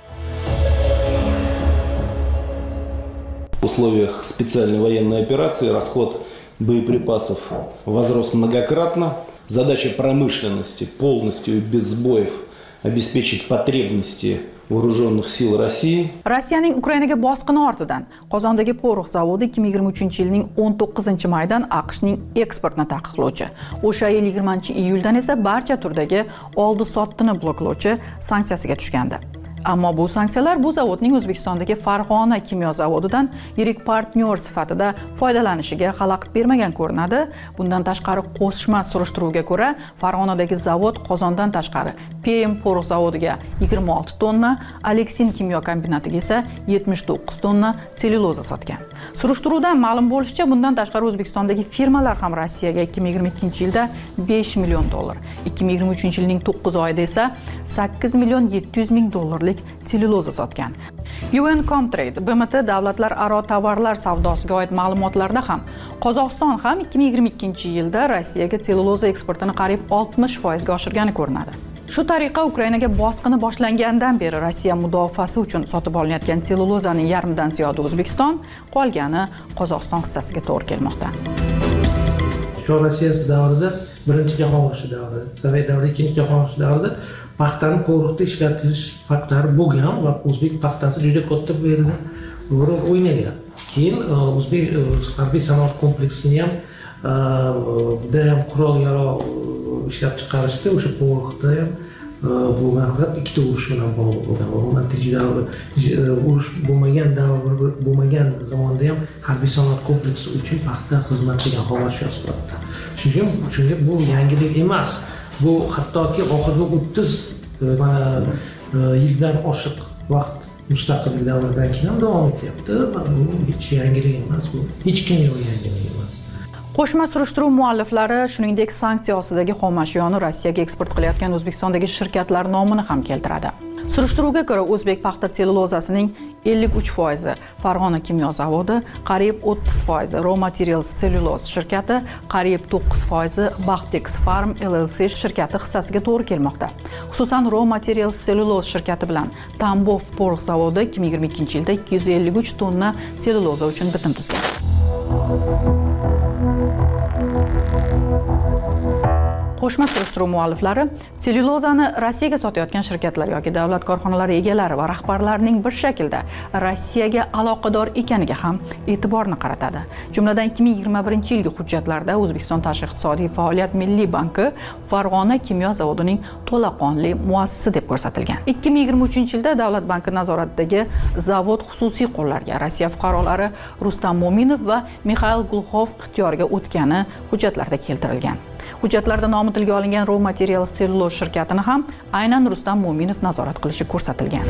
В условиях специальной военной операции расход боеприпасов возрос многократно. Задача промышленности полностью и без сбоев обеспечить потребности Вооруженных сил России. Rossiyaning Ukrainaga bosqini ortidan Qozondagi porox zavodi ikki ming yigirma uchinchi yilning o'n to'qqizinchi maydan AQShning eksportini taqiqlovchi, o'sha yil yigirmanchi iyuldan esa barcha turdagi oldi-sotdini bloklovchi sanksiyasiga tushgandi. Ammo bu sanksiyalar bu zavodning O'zbekistondagi Farg'ona kimyo zavodidan yirik partnyor sifatida foydalanishiga xalaqit bermagan ko'rinadi. Bundan tashqari qo'shma surishtiruvga ko'ra, Farg'onadagi zavod Qozondan tashqari Perm porox zavodiga yigirma olti tonna, Aleksin kimyo kombinatiga esa yetmish to'qqiz tonna sellyuloza sotgan. Surishtiruvdan ma'lum bo'lishicha, bundan tashqari O'zbekistondagi firmalar ham Rossiyaga ikki ming yigirma ikkinchi yilda besh million dollar, ikki ming yigirma uchinchi yilning to'qqiz oyida esa sakkiz million yetti yuz ming dollarlik sellyuloza sotgan. U N Comtrade B M T davlatlar aro tovarlar savdosiga oid ma'lumotlarda ham Qozog'iston ham ikki ming yigirma ikkinchi yilda Rossiyaga sellyuloza eksportini qariyb oltmish foiz ga oshirgani ko'rinadi. Shu tariqa Ukrainaga bosqini boshlangandan beri Rossiya mudofaasi uchun sotib olinayotgan sellyulozaning yarmidan ziyodi O'zbekiston, qolgani Qozog'iston hissasiga to'g'ri kelmoqda. Chor Rossiyasi davrida birinchi jahon urushi davri, Sovet davrida ikkinchi jahon urushi davrida paxtani poroxda ishlatish faktlari bo'lgan va o'zbek paxtasi juda katta bu yerda rol o'ynagan. Keyin o'zbek harbiy sanoat kompleksini ham da ham qurol yarog' ishlab chiqarishda o'sha poroxda ham bo'lgan faqat ikkita urush bilan bog'liq bo'lgan. Va natijada urush bo'lmagan davr bo'lmagan zamonda ham harbiy sanoat kompleksi uchun paxta xizmat qilgan xomashyo sifatida. Shuning uchun bu yangilik emas. Bu hattoki oxirgi o'ttiz mana yildan oshiq vaqt mustaqillik davridan keyin ham davom etyapti. Bu hech yangilik emas, bu hech kimga yangilik emas. Qo'shma surishtiruv mualliflari shuningdek sanksiya ostidagi xomashyoni Rossiyaga eksport qilayotgan O'zbekistondagi shirkatlar nomini ham keltiradi. Surishtiruvga ko'ra O'zbek paxta sellyulozasining ellik uch foizi, Farg'ona kimyo zavodi qariyb o'ttiz foizi, Raw Materials Cellulose shirkati qariyb to'qqiz foizi, Baxtex Farm L L C shirkati hissasiga to'g'ri kelmoqda. Xususan Raw Materials Cellulose shirkati bilan Tambov Porx zavodi ikki ming yigirma ikkinchi yilda ikki yuz ellik uch tonna sellyuloza uchun bitim tuzgan. Qo'shma surishtiruv mualliflari sellyulozani Rossiyaga sotayotgan shirkatlar yoki davlat korxonalari egalari va rahbarlarining bir shaklda Rossiyaga aloqador ekaniga ham e'tiborni qaratadi. Jumladan ikki ming yigirma birinchi yilgi hujjatlarda O'zbekiston Tashqi iqtisodiy faoliyat milliy banki Farg'ona kimyo zavodining to'laqonli muassisi deb ko'rsatilgan. ikki ming yigirma uchinchi yilda Davlat banki nazoratidagi zavod xususiy qo'llarga Rossiya fuqarolari Rustam Mo'minov va Mixail Gulxov ixtiyoriga o'tgani hujjatlarda keltirilgan. Hujjatlarda nomi tilga olingan Raw Materials Cellulose shirkatini ham aynan Rustam Mo'minov nazorat qilishi ko'rsatilgan.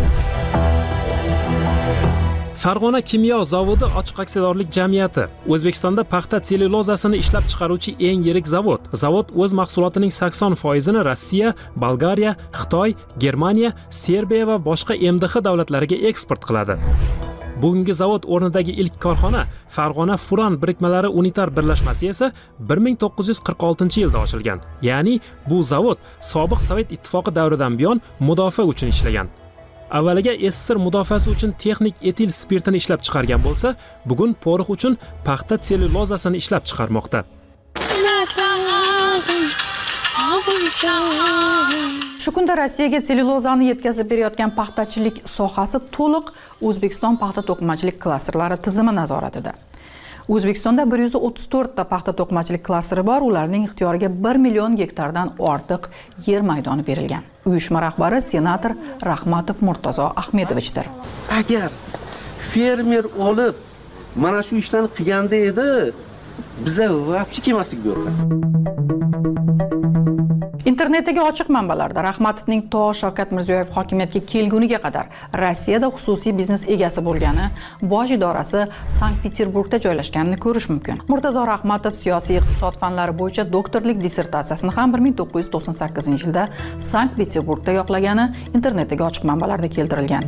Farg'ona kimyo zavodi ochiq aksiyadorlik jamiyati O'zbekistonda paxta sellyulozasini ishlab chiqaruvchi eng yirik zavod. Zavod o'z mahsulotining sakson foizini Rossiya, Bolgariya, Xitoy, Germaniya, Serbiya va boshqa M D H davlatlariga eksport qiladi. Bugungi zavod o'rnidagi ilk korxona Farg'ona Furan birikmalari unitar birlashmasi esa bir ming to'qqiz yuz qirq oltinchi yilda ochilgan. Ya'ni bu zavod sobiq Sovet ittifoqi davridan buyon mudofaa uchun ishlagan. Avvaliga S S R mudofaasi uchun texnik etil spirtini ishlab chiqargan bo'lsa, bugun porox uchun paxta sellyulozasini ishlab chiqarmoqda. Shu kunda Rossiyaga sellyulozani yetkazib berayotgan paxtachilik sohasi to'liq O'zbekiston paxta to'qimachilik klasterlari tizimi nazoratida. O'zbekistonda bir yuz o'ttiz to'rt ta paxta to'qimachilik klasteri bor, ularning ixtiyoriga bir million gektardan ortiq yer maydoni berilgan. Uyushma rahbari senator Rahmatov Murtazo Ahmedovichdir. Agar fermer olib mana shu ishlarni qilganda edi, biza vaqti kelmaslik bu yerga. Internetdagi ochiq manbalarda Rahmatovning to Shavkat Mirziyoyev hokimiyatga kelguniga qadar Rossiyada xususiy biznes egasi bo'lgani, bosh idorasi Sankt-Peterburgda joylashganini ko'rish mumkin. Murtazo Rahmatov siyosiy iqtisod fanlari bo'yicha doktorlik dissertatsiyasini ham bir ming to'qqiz yuz to'qson sakkizinchi yilda Sankt-Peterburgda yoqlagani internetdagi ochiq manbalarda keltirilgan.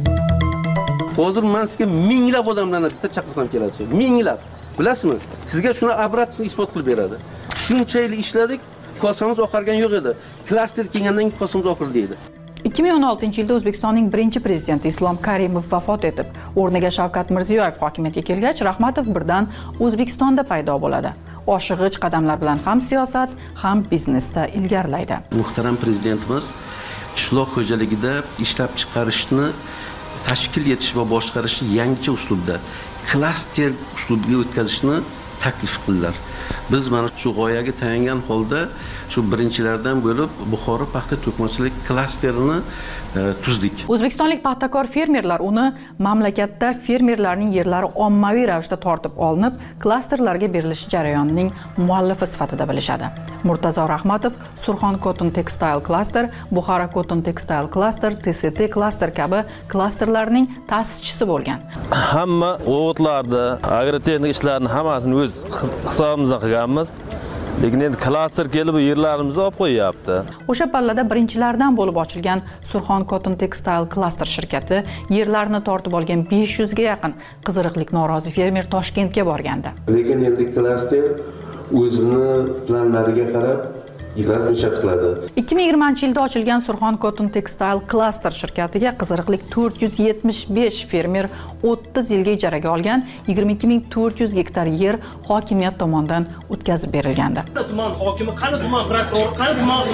Hozir men sizga minglab odamlarni bitta chaqirsam keladi. Minglab. Bilasizmi? Sizga shuni obratni isbot qilib beradi. Shuncha yil ishladik, kosamiz oqargan yo'q edi. Klaster kelgandan keyin kosamiz oqirdi deydi. ikki ming o'n oltinchi yilda O'zbekistonning birinchi prezidenti Islom Karimov vafot etib, o'rniga Shavkat Mirziyoyev hokimiyatga kelgach, Rahmatov birdan O'zbekistonda paydo bo'ladi. Oshig'ich qadamlar bilan ham siyosat, ham biznesda ilgarilaydi. Muhtaram prezidentimiz qishloq xo'jaligida ishlab chiqarishni tashkil etish va boshqarishni yangicha uslubda, klaster uslubiga o'tkazishni taklif qildilar. Biz mana shu g'oyaga tayangan holda shu birinchilardan bo'lib Buxoro paxta to'qimachilik klasterini e, tuzdik. O'zbekistonlik paxtakor fermerlar uni mamlakatda fermerlarning yerlari ommaviy ravishda tortib olinib, klasterlarga berilishi jarayonining muallifi sifatida bilishadi. Murtazo Rahmatov Surxon Cotton Textile Cluster, Buxoro Cotton Textile Cluster, T S T Cluster kabi klasterlarning ta'sischisi bo'lgan. Hamma o'g'itlarni, agrotexnik ishlarni hammasini o'z hisobimizdan qilganmiz. Lekin endi klaster kelib yerlarimizni olib qo'yapti. O'sha pallada birinchilardan bo'lib ochilgan Surxon Cotton Textile Cluster shirkati yerlarni tortib olgan besh yuz ga yaqin qiziriqlik norozi fermer Toshkentga borgandi. Lekin endi klaster o'zini planlariga qarab yig'ilib qiladi. ikki ming yigirmanchi yilda ochilgan Surxon Cotton Textile Cluster shirkatiga qiziriqlik to'rt yuz yetmish besh fermer o'ttiz yilga ijaraga olgan yigirma ikki ming to'rt yuz gektar yer hokimiyat tomonidan o'tkazib berilgandi. Tuman hokimi, qani tuman prokurori, qani tuman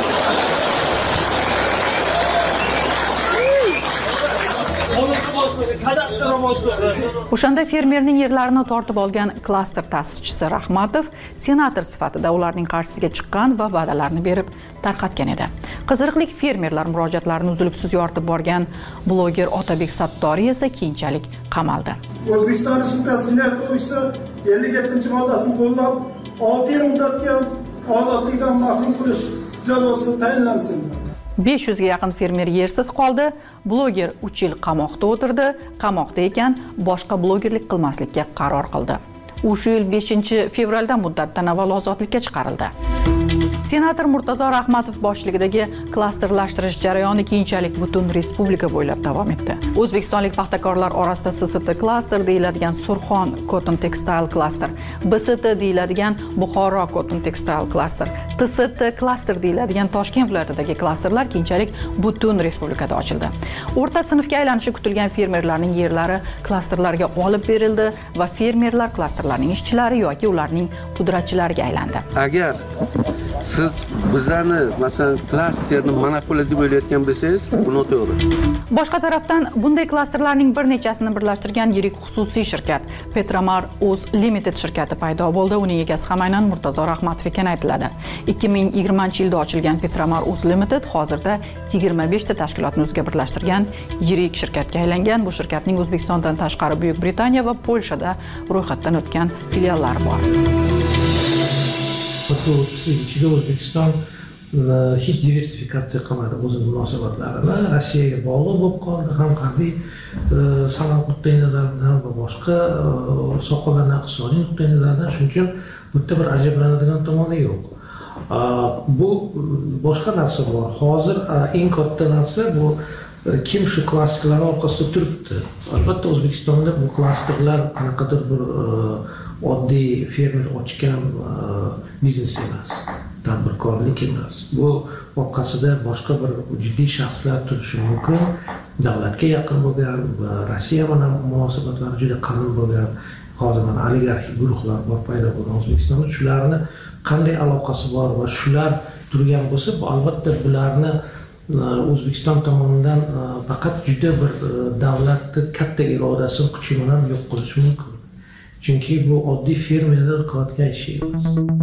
O'shanda fermerning yerlarini tortib olgan klaster ta'sischisi Rahmatov senator sifatida ularning qarshisiga chiqqan va va'dalarni berib tarqatgan edi. Qiziriqlik fermerlar murojaatlarini uzluksiz yoritib borgan bloger Otabek Sattoriy esa keyinchalik qamaldi. O'zbekiston Respublikasi Jinoyat kodeksi ellik yettinchi moddasini qo'llab, olti yil muddatga ozodlikdan mahrum qilish jazosi tayinlansin. besh yuz ga yaqin fermer yersiz qoldi. Bloger uch yil qamoqda o'tirdi. Qamoqda ekan, boshqa blogerlik qilmaslikka qaror qildi. U shu yil beshinchi fevralda muddatdan avval ozodlikka chiqarildi. Senator Murtazo Rahmatov boshchiligidagi klasterlashtirish jarayoni keyinchalik butun respublika bo'ylab davom etdi. O'zbekistonlik paxtakorlar orasida S S T klaster deyiladigan Surxon Cotton Textile klaster, B S T deyiladigan Buxoro Cotton Textile klaster, T S T klaster deyiladigan Toshkent viloyatidagi klasterlar keyinchalik butun respublikada ochildi. O'rta sinfga aylanishi kutilgan fermerlarning yerlari klasterlarga olib berildi va fermerlar klasterlarning ishchilari yoki ularning pudratchilariga aylandi. Agar siz bizlarni masalan klasterni monopoliya deb o'ylayotgan bo'lsangiz, bu noto'g'ri. Boshqa tarafdan bunday klasterlarning bir nechasini birlashtirgan yirik xususiy shirkat Petramar Uz Limited shirkati paydo bo'ldi. Uning egasi ham aynan Murtazo Rahmatov ekani aytiladi. ikki ming yigirmanchi yilda ochilgan Petramar Uz Limited hozirda yigirma besh ta tashkilotni o'ziga birlashtirgan yirik shirkatga aylangan. Bu shirkatning O'zbekistondan tashqari Buyuk Britaniya va Polshada ro'yxatdan o'tgan filiallari bor. Ichida O'zbekiston hech diversifikatsiya qilmadi o'zining munosabatlarini. Rossiyaga bog'liq bo'lib qoldi, ham harbiy sanoat nuqtai nazaridan va boshqa sohalardan, iqtisodiy nuqtai nazaridan. Shuning uchun bu yerda bir ajablanadigan tomoni yo'q. Bu boshqa narsa bor. Hozir eng katta narsa bu kim shu klasterlar orqasida turibdi. Albatta O'zbekistonda bu klasterlar qanaqadir bir oddiy fermer ochgan biznes emas, tadbirkorlik emas. Bu orqasida boshqa bir jiddiy shaxslar turishi mumkin. Davlatga yaqin bo'lgan va Rossiya bilan munosabatlari juda qalin bo'lgan, hozir mana oligarxik guruhlar bor paydo bo'lgan O'zbekistonda. Shularni qanday aloqasi bor va shular turgan bo'lsa, albatta bularni O'zbekiston tomonidan faqat juda bir davlatning katta irodasini kuchi bilan yo'q qilish mumkin. Chunki bu oddiy fermerlar qilayotgan ish emas.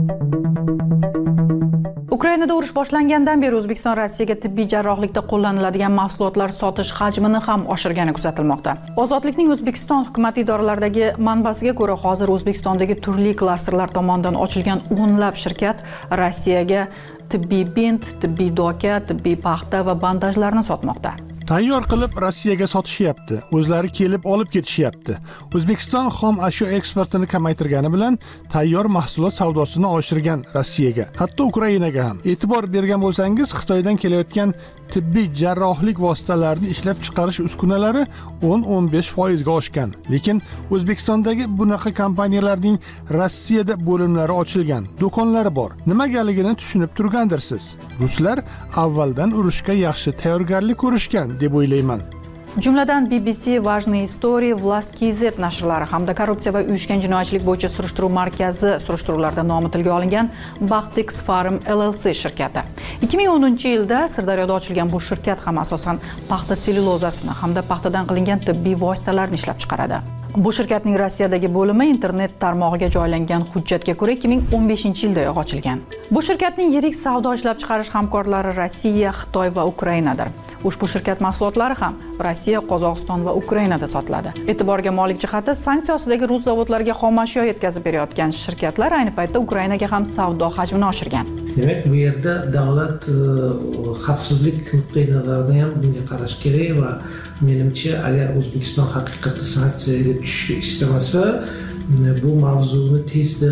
Ukrainada urush boshlangandan beri O'zbekiston Rossiyaga tibbiy jarrohlikda qo'llaniladigan mahsulotlar sotish hajmini ham oshirgani kuzatilmoqda. Ozodlikning O'zbekiston hukumat idoralaridagi manbasiga ko'ra, hozir O'zbekistondagi turli klasterlar tomonidan ochilgan o'nlab shirkat Rossiyaga tibbiy bint, tibbiy doka, tibbiy paxta va bandajlarni sotmoqda. Tayyor qilib Rossiyaga sotishyapti, o'zlari kelib olib ketishyapti. O'zbekiston xom ashyo eksportini kamaytirgani bilan tayyor mahsulot savdosini oshirgan Rossiyaga, hatto Ukrainaga ham. E'tibor bergan bo'lsangiz, Xitoydan kelayotgan tibbiy jarrohlik vositalarini ishlab chiqarish uskunalari o'n o'n besh foiz ga oshgan. Lekin O'zbekistondagi bunaqa kompaniyalarning Rossiyada bo'limlari ochilgan, do'konlari bor. Nimagaligini tushunib turgandirsiz. Ruslar avvaldan urushga yaxshi tayyorgarlik ko'rishgan deb o'ylayman. Jumladan B B C, Важные истории, Vlast K Z nashrlari hamda korrupsiya va uyushgan jinoyatchilik bo'yicha surishtiruv markazi surishtiruvlarda nomi tilga olingan Baxtix Farm L L C shirkati. ikki ming o'ninchi yilda Sirdaryoda ochilgan bu shirkat ham asosan paxta sellyulozasini hamda paxtadan qilingan tibbiy vositalarni ishlab chiqaradi. Bu shirkatning Rossiyadagi bo'limi internet tarmog'iga joylangan hujjatga ko'ra ikki ming o'n beshinchi yilda ochilgan. Bu shirkatning yirik savdo ishlab chiqarish hamkorlari Rossiya, Xitoy va Ukrainadir. Ushbu shirkat mahsulotlari ham Rossiya, Qozog'iston va Ukrainada sotiladi. E'tiborga molik jihati, sanksiya ostidagi rus zavodlariga xom ashyo yetkazib berayotgan shirkatlar ayni paytda Ukrainaga ham savdo hajmini oshirgan. Demak, bu yerda davlat xavfsizlik nuqtai nazaridan ham bunga qarash kerak va menimcha agar O'zbekiston haqiqatda sanksiyaga tushishni istamasa, bu mavzuni tezda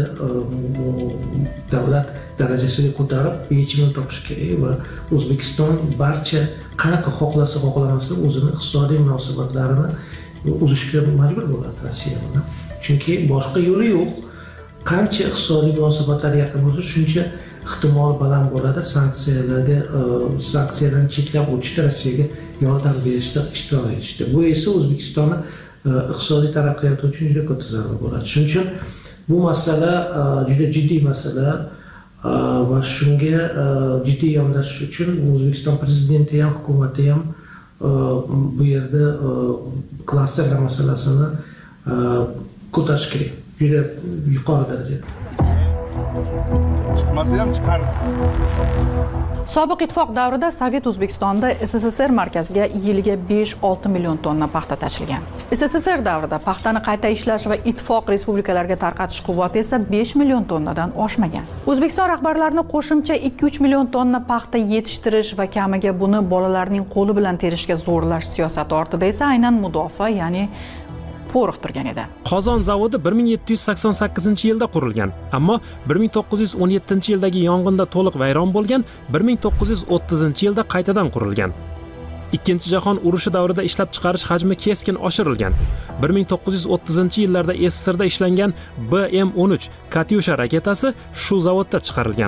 davlat darajasiga ko'tarib yechimini topish kerak va O'zbekiston barcha qanaqa xohlasa xohlamasa o'zini iqtisodiy munosabatlarini uzishga majbur bo'ladi Rossiya bilan. Chunki boshqa yo'li yo'q. Qancha iqtisodiy munosabatlar yaqin bo'lsa, shuncha ehtimol baland bo'ladi sanksiyalarga, sanksiyalarni cheklab o'tishda, Rossiyaga yordam berishda, ishtirok etishda. Bu esa O'zbekistonni iqtisodiy taraqqiyoti uchun juda katta zarba bo'ladi. Shuning uchun bu masala juda jiddiy masala va shunga jiddiy yondashish uchun O'zbekiston prezidenti ham, hukumati ham bu yerda klasterlar masalasini ko'tarish kerak. Juda yuqori darajada. Sobiq ittifoq davrida Sovet O'zbekistonda S S S R markaziga yiliga besh olti million tonna paxta tashilgan. S S S R davrida paxtani qayta ishlash va ittifoq respublikalariga tarqatish quvvati esa besh million tonnadan oshmagan. O'zbekiston rahbarlarini qo'shimcha ikki uch million tonna paxta yetishtirish va kamiga buni bolalarning qo'li bilan terishga zo'rlash siyosati ortida esa aynan mudofaa, ya'ni porox turgan edi. Qozon zavodi bir ming yetti yuz sakson sakkizinchi yilda qurilgan, ammo bir ming to'qqiz yuz o'n yettinchi yildagi yong'inda to'liq vayron bo'lgan, bir ming to'qqiz yuz o'ttizinchi yilda qaytadan qurilgan. Ikkinchi jahon urushi davrida ishlab chiqarish hajmi keskin oshirilgan. bir ming to'qqiz yuz o'ttizinchi yillarda S S R da ishlangan B M o'n uch Katyusha raketasi shu zavodda chiqarilgan.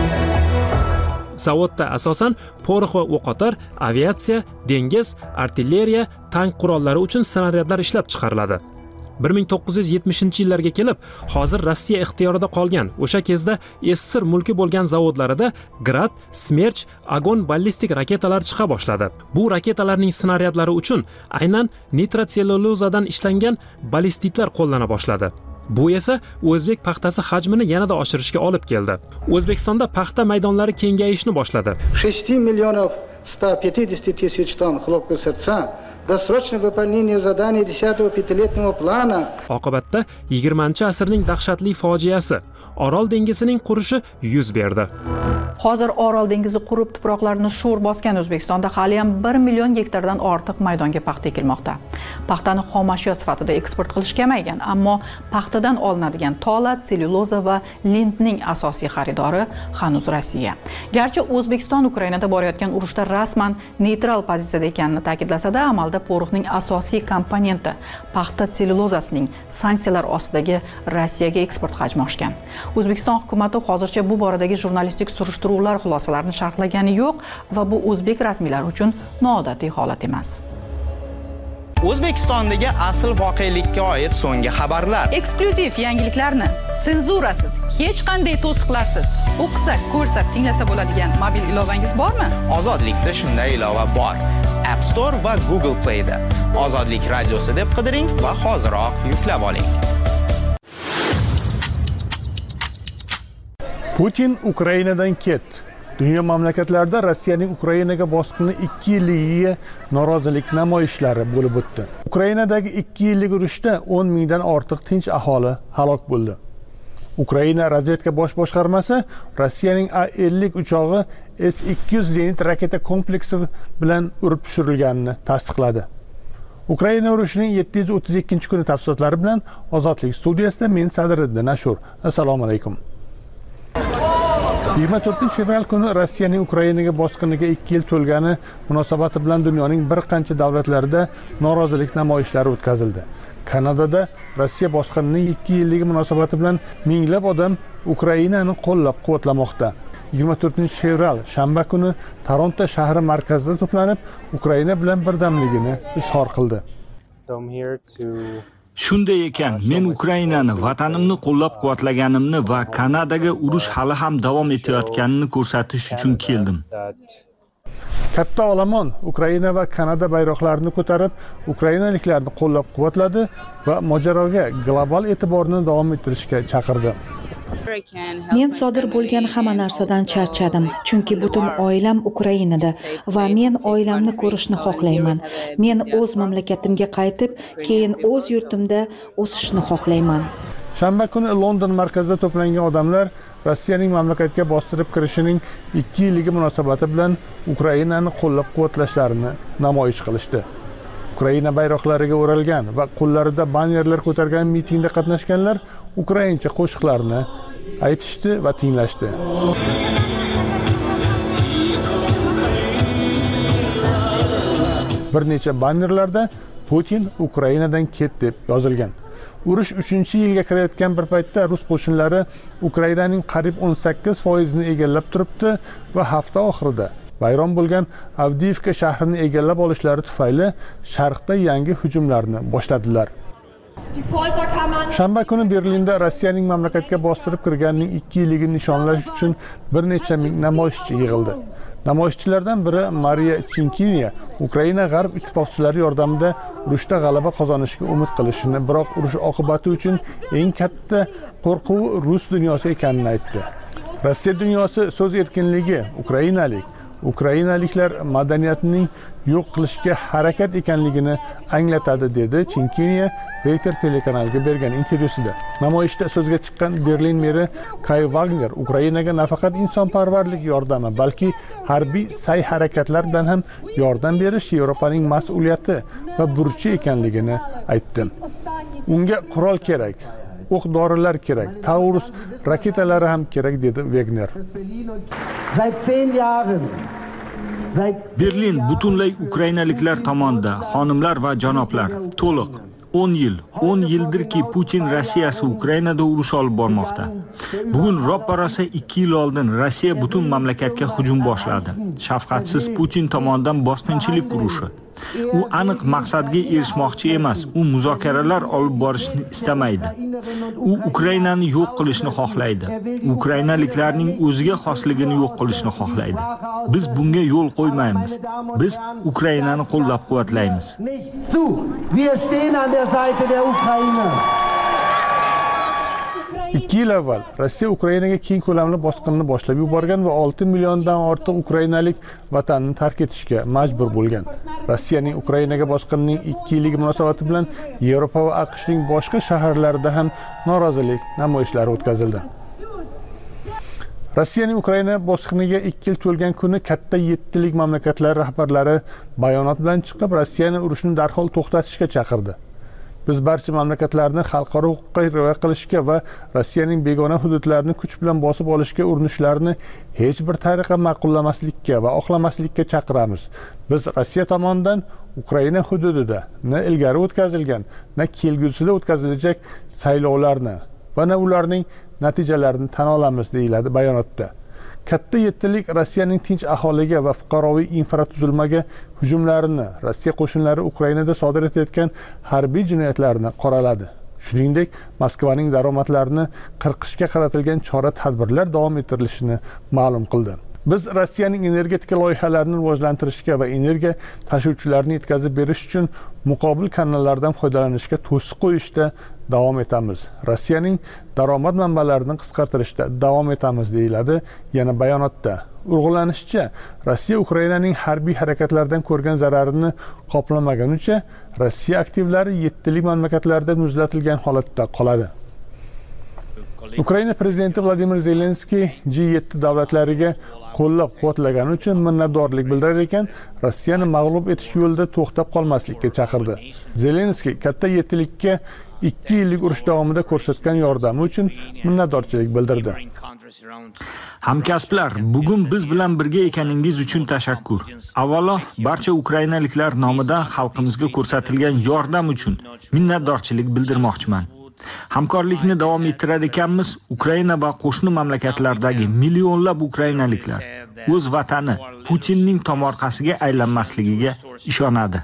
Zavodda asosan porox va o'qotar, aviatsiya, dengiz, artilleriya, tank qurollari uchun snaryadlar ishlab chiqariladi. bir ming to'qqiz yuz yetmishinchi yillarga kelib, hozir Rossiya ixtiyorida qolgan o'sha kezda S S R mulki bo'lgan zavodlarida Grad, Smerch, Agon ballistik raketalar chiqa boshladi. Bu raketalarning snaryadlari uchun aynan nitrotsellyulozadan ishlangan ballistitlar qo'llana boshladi. Bu esa o'zbek paxtasi hajmini yanada oshirishga olib keldi. O'zbekistonda paxta maydonlari kengayishni boshladi. шесть миллионов сто пятьдесят тысяч тонн хлопка сердца. Досрочное выполнение заданий десятого пятилетнего плана. Oqibatda yigirmanchi asrning dahshatli fojiasi, Orol dengizining qurishi yuz berdi. Hozir Orol dengizi qurib tuproqlarini sho'r bosgan O'zbekistonda hali ham bir million gektardan ortiq maydonga paxta ekilmoqda. Paxtani xomashyo sifatida eksport qilish kamaygan, ammo paxtadan olinadigan tola, sellyuloza va lintning asosiy xaridori hanuz Rossiya. Garchi O'zbekiston Ukrainada borayotgan urushda rasman neytral pozitsiyada ekanini ta'kidlasa-da, amalda poroxning asosiy komponenti paxta sellyulozasining sanksiyalar ostidagi Rossiyaga eksport hajmi oshgan. O'zbekiston hukumati hozircha bu boradagi jurnalistik surishtiruvlar xulosalarini sharhlagani yo'q va bu o'zbek rasmiylari uchun noodatiy holat emas. O'zbekistondagi asl voqelikka oid so'nggi xabarlar. Eksklyuziv yangiliklarni senzurasiz, hech qanday to'siqlarsiz o'qisak, ko'rsak, tinglasa bo'ladigan mobil ilovangiz bormi? Ozodlikda shunday ilova bor. App Store va Google Play da. Ozodlik radiosi deb qidiring va hoziroq yuklab oling. Putin Ukrainadan ketdi. Dunyo mamlakatlarida Rossiyaning Ukrainaga bosqini ikki yilligiga norozilik namoyishlari bo'lib o'tdi. Ukrainadagi ikki yillik urushda o'n mingdan ortiq tinch aholi halok bo'ldi. Ukraina razvedka bosh boshqarmasi Rossiyaning A ellik uchog'i S ikki yuz zenit raketa kompleksi bilan urib tushirilganini tasdiqladi. Ukraina urushining yetti yuz o'ttiz ikkinchi kuni tafsilotlari bilan Ozodlik studiyasida men Sadriddin Ashur. Assalomu alaykum. yigirma to'rtinchi fevral kuni Rossiyaning Ukrainaga bosqiniga ikki yil to'lgani munosabati bilan dunyoning bir qancha davlatlarida norozilik namoyishlari o'tkazildi. Kanadada Rossiya bosqinining ikki yilligi munosabati bilan minglab odam Ukrainani qo'llab-quvvatlamoqda. yigirma to'rtinchi fevral shanba kuni Toronto shahri markazida to'planib, Ukraina bilan birdamligini izhor qildi. Shunday ekan, men Ukrainani, vatanimni qo'llab-quvvatlaganimni va Kanadaga urush hali ham davom etayotganini ko'rsatish uchun keldim. Katta olomon Ukraina va Kanada bayroqlarini ko'tarib, ukrainaliklarni qo'llab-quvvatladi va mojaroga global e'tiborni davom ettirishga chaqirdi. Men sodir bo'lgan hamma narsadan charchadim, chunki butun oilam Ukrainada va men oilamni ko'rishni xohlayman. Men o'z mamlakatimga qaytib, keyin o'z yurtimda o'sishni xohlayman. Shanba kuni London markazida to'plangan odamlar Rossiyaning mamlakatga bostirib kirishining ikki yilligi munosabati bilan Ukrainani qo'llab-quvvatlashlarini namoyish qilishdi. Ukraina bayroqlariga o'ralgan va qo'llarida bannerlar ko'targan mitingda qatnashganlar ukraincha qo'shiqlarni aytishdi va tinglashdi. Bir necha bannerlarda Putin Ukrainadan ketdi deb yozilgan. Urush uchinchi yilga kirayotgan bir paytda rus qo'shinlari Ukrainaning qariyb o'n sakkiz foizini egallab turibdi va hafta oxirida vayron bo'lgan Avdiivka shahrini egallab olishlari tufayli sharqda yangi hujumlarni boshladilar. Shanba kuni Berlinda Rossiyaning mamlakatga bostirib kirganining ikki yilligini nishonlash uchun bir necha ming namoyishchi yig'ildi. Namoyishchilardan biri Mariya Chinkiniya Ukraina g'arb ittifoqchilari yordamida urushda g'alaba qozonishga umid qilishini, biroq urush oqibati uchun eng katta qo'rquv rus dunyosi ekanini aytdi. Rossiya dunyosi so'z erkinligi, ukrainalik, Ukrainaliklar madaniyatining yo'q qilishga harakat ekanligini anglatadi, dedi Chinkiniya Reuters telekanaliga bergan intervyusida. Namoyishda so'zga chiqqan Berlin meri Kai Wagner Ukrainaga nafaqat insonparvarlik yordami, balki harbiy sa'y-harakatlar bilan ham yordam berish Yevropaning mas'uliyati va burchi ekanligini aytdi. Unga qurol kerak, o'q-dorilar kerak, Taurus raketalari ham kerak, dedi Wagner. Berlin butunlay ukrainaliklar tomonida, xonimlar va janoblar, to'liq o'n yil, o'n yildirki Putin Rossiyasi Ukrainada urush olib bormoqda. Bugun ro'parasi ikki yil oldin Rossiya butun mamlakatga hujum boshladi. Shafqatsiz Putin tomonidan bosqinchilik urushi. U aniq maqsadga erishmoqchi emas, u muzokaralar olib borishni istamaydi. U Ukrainani yo'q qilishni xohlaydi. Ukrainaliklarning o'ziga xosligini yo'q qilishni xohlaydi. Biz bunga yo'l qo'ymaymiz. Biz Ukrainani qo'llab-quvvatlaymiz. ikki yil avval Rossiya Ukrainaga keng ko'lamli bosqinni boshlab yuborgan va olti milliondan ortiq ukrainalik vatanini tark etishga majbur bo'lgan. Rossiyaning Ukrainaga bosqinining ikki yilligi munosabati bilan Yevropa va AQShning boshqa shaharlarida ham norozilik namoyishlari o'tkazildi. Rossiyaning Ukraina bosqiniga ikki yil to'lgan kuni katta yettilik mamlakatlar rahbarlari bayonot bilan chiqib, Rossiyani urushni darhol to'xtatishga chaqirdi. Biz barcha mamlakatlarni xalqaro huquqqa rioya qilishga va Rossiyaning begona hududlarini kuch bilan bosib olishga urinishlarini hech bir tariqa ma'qullamaslikka va oqlamaslikka chaqiramiz. Biz Rossiya tomonidan Ukraina hududida na ilgari o'tkazilgan, na kelgusida o'tkazilajak saylovlarni va na ularning natijalarini tan olamiz, deyiladi bayonotda. Katta yettilik Rossiyaning tinch aholiga va fuqaroviy infratuzilmaga hujumlarini, Rossiya qo'shinlari Ukrainada sodir etayotgan harbiy jinoyatlarni qoraladi. Shuningdek, Moskvaning daromadlarini qirqishga qaratilgan chora-tadbirlar davom ettirilishini ma'lum qildi. Biz Rossiyaning energetika loyihalarini rivojlantirishga va energiya tashuvchilarini yetkazib berish uchun muqobil kanallardan foydalanishga to'siq qo'yishda davom etamiz. Rossiyaning daromad manbalarini qisqartirishda davom etamiz, deyiladi yana bayonotda. Urg'ulanishicha, Rossiya Ukrainaning harbiy harakatlaridan ko'rgan zararini qoplamaganicha, Rossiya aktivlari yettilik mamlakatlarda muzlatilgan holatda qoladi. Ukraina prezidenti Vladimir Zelenskiy G yetti davlatlariga qo'llab-quvvatlagani uchun minnatdorlik bildirar ekan, Rossiyani mag'lub etish yo'lida to'xtab qolmaslikka chaqirdi. Zelenskiy katta yettilikka ikki yillik urush davomida ko'rsatgan yordami uchun minnatdorchilik bildirdi. Hamkasblar, bugun biz bilan birga ekaningiz uchun tashakkur. Avvalo, barcha ukrainaliklar nomidan xalqimizga ko'rsatilgan yordam uchun minnatdorchilik bildirmoqchiman. Hamkorlikni davom ettirar ekanmiz. Ukraina va qo'shni mamlakatlardagi millionlab ukrainaliklar o'z vatani Putinning tomorqasiga aylanmasligiga ishonadi.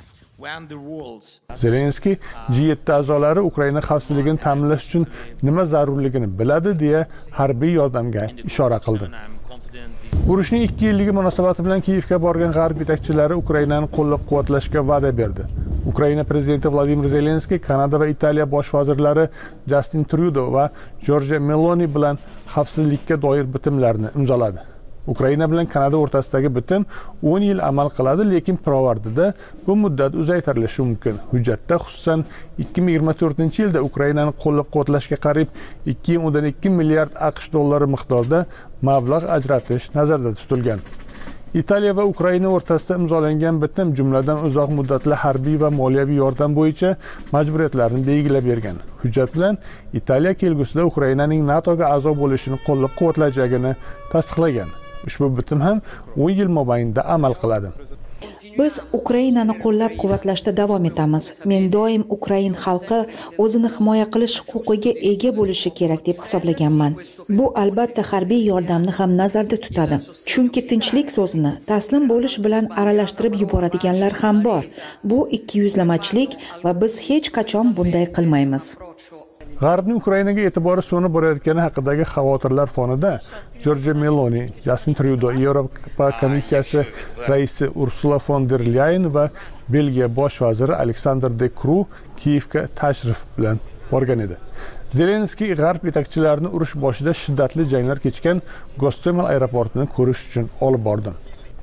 Zelenskiy G yetti a'zolari Ukraina xavfsizligini ta'minlash uchun nima zarurligini biladi, deya harbiy yordamga ishora qildi. Urushning ikki yilligi munosabati bilan Kiyevga borgan g'arb yetakchilari Ukrainani qo'llab-quvvatlashga va'da berdi. Ukraina prezidenti Vladimir Zelenskiy Kanada va Italiya bosh vazirlari Justin Trudeau va Giorgia Meloni bilan xavfsizlikka doir bitimlarni imzoladi. Ukraina bilan Kanada o'rtasidagi bitim o'n yil amal qiladi, lekin pirovardida bu muddat uzaytirilishi mumkin. Hujjatda xususan ikki ming yigirma to'rtinchi yilda Ukrainani qo'llab-quvvatlashga qariyb ikki nuqta o'n ikki milliard AQSh dollari miqdorida mablag' ajratish nazarda tutilgan. Italiya va Ukraina o'rtasida imzolangan bitim jumladan uzoq muddatli harbiy va moliyaviy yordam bo'yicha majburiyatlarni belgilab bergan. Hujjat bilan Italiya kelgusida Ukrainaning NATOga a'zo bo'lishini qo'llab-quvvatlajagini tasdiqlagan. Ushbu bitim ham o'n yil mobaynida amal qiladi. Biz Ukrainani qo'llab-quvvatlashda davom etamiz. Men doim Ukrain xalqi o'zini himoya qilish huquqiga ega bo'lishi kerak deb hisoblaganman. Bu albatta harbiy yordamni ham nazarda tutadi. Chunki tinchlik so'zini taslim bo'lish bilan aralashtirib yuboradiganlar ham bor. Bu ikkiyuzlamachilik va biz hech qachon bunday qilmaymiz. G'arbning Ukrainaga e'tibori so'nib borayotgani haqidagi xavotirlar fonida Giorgia Meloni, Justin Trudeau, Yevropa komissiyasi raisi Ursula von der Leyen va Belgiya bosh vaziri Alexander De Croo Kiyevga tashrif bilan borgan edi. Zelenskiy g'arb yetakchilarini urush boshida shiddatli janglar kechgan Gostomel aeroportini ko'rish uchun olib bordi.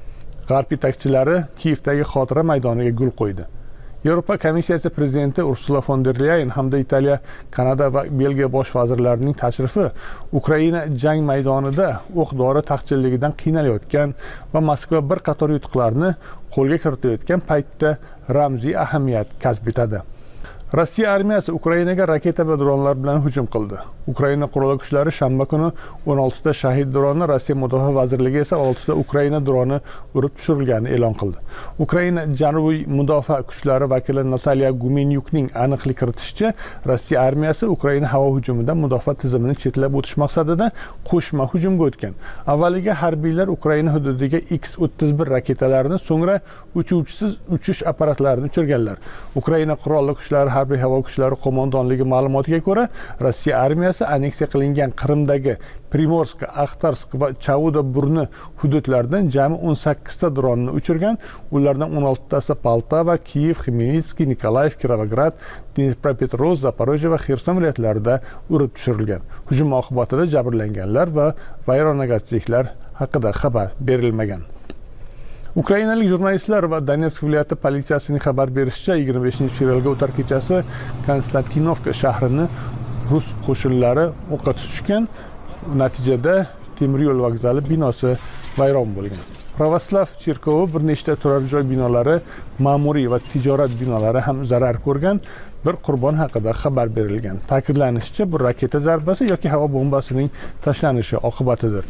G'arb yetakchilari Kiyevdagi xotira maydoniga gul qo'ydi. Yevropa komissiyasi prezidenti Ursula von der Leyen hamda Italiya, Kanada va Belgiya bosh vazirlarining tashrifi Ukraina jang maydonida o'q-dori taqchilligidan qiynalayotgan va Moskva bir qator yutuqlarni qo'lga kiritayotgan paytda ramziy ahamiyat kasb etadi. Rossiya armiyasi Ukrainaga raketa va dronlar bilan hujum qildi. Ukraina qurolli kuchlari shanba kuni o'n olti ta shahid dronni, Rossiya mudofaa vazirligi esa olti ta Ukraina droni urib tushirilganini e'lon qildi. Ukraina janubiy mudofaa kuchlari vakili Nataliya Gumenyukning aniqlik kiritishicha, Rossiya armiyasi Ukraina havo hujumidan mudofaa tizimini chetlab o'tish maqsadida qo'shma hujumga o'tgan. Avvaliga harbiylar Ukraina hududiga X o'ttiz bir raketalarini, so'ngra uchuvchisiz uchish apparatlarini uchirganlar. Ukraina qurolli kuchlari harbiy havo kuchlari qo'mondonligi ma'lumotiga ko'ra, Rossiya armiyasi aneksiya qilingan Qrimdagi Primorsk, Axtarsk va Chauda burni hududlaridan jami o'n sakkiz ta dronni uchirgan. Ulardan o'n olti tasi Poltava, Kiyev, Xmelnytskiy, Nikolayev, Kirovograd, Dnepropetrovsk, Zaporojye va Xerson viloyatlarida urib tushirilgan. Hujum oqibatida jabrlanganlar va vayronagarchiliklar haqida xabar berilmagan. Ukrainalik jurnalistlar va Donetsk viloyati politsiyasining xabar berishicha, yigirma beshinchi fevralga o'tar kechasi Konstantinovka shahrini rus qo'shinlari o'qqa tutishgan. Natijada temir yo'l vokzali binosi vayron bo'lgan. Pravoslav cherkovi bir nechta turar joy binolari, ma'muriy va tijorat binolari ham zarar ko'rgan. Bir qurbon haqida xabar berilgan. Ta'kidlanishicha, bu raketa zarbasi yoki havo bombasining tashlanishi oqibatidir.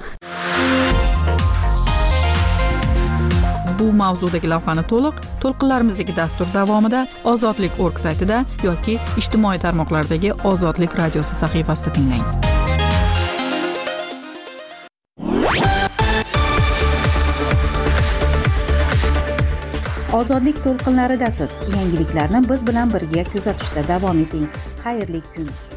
Bu mavzudagi lavhani to'liq to'lqinlarimizdagi dastur davomida ozodlik org saytida yoki ijtimoiy tarmoqlardagi Ozodlik radiosi sahifasida tinglang. Ozodlik to'lqinlaridasiz. Yangiliklarni biz bilan birga kuzatishda davom eting. Xayrli kun.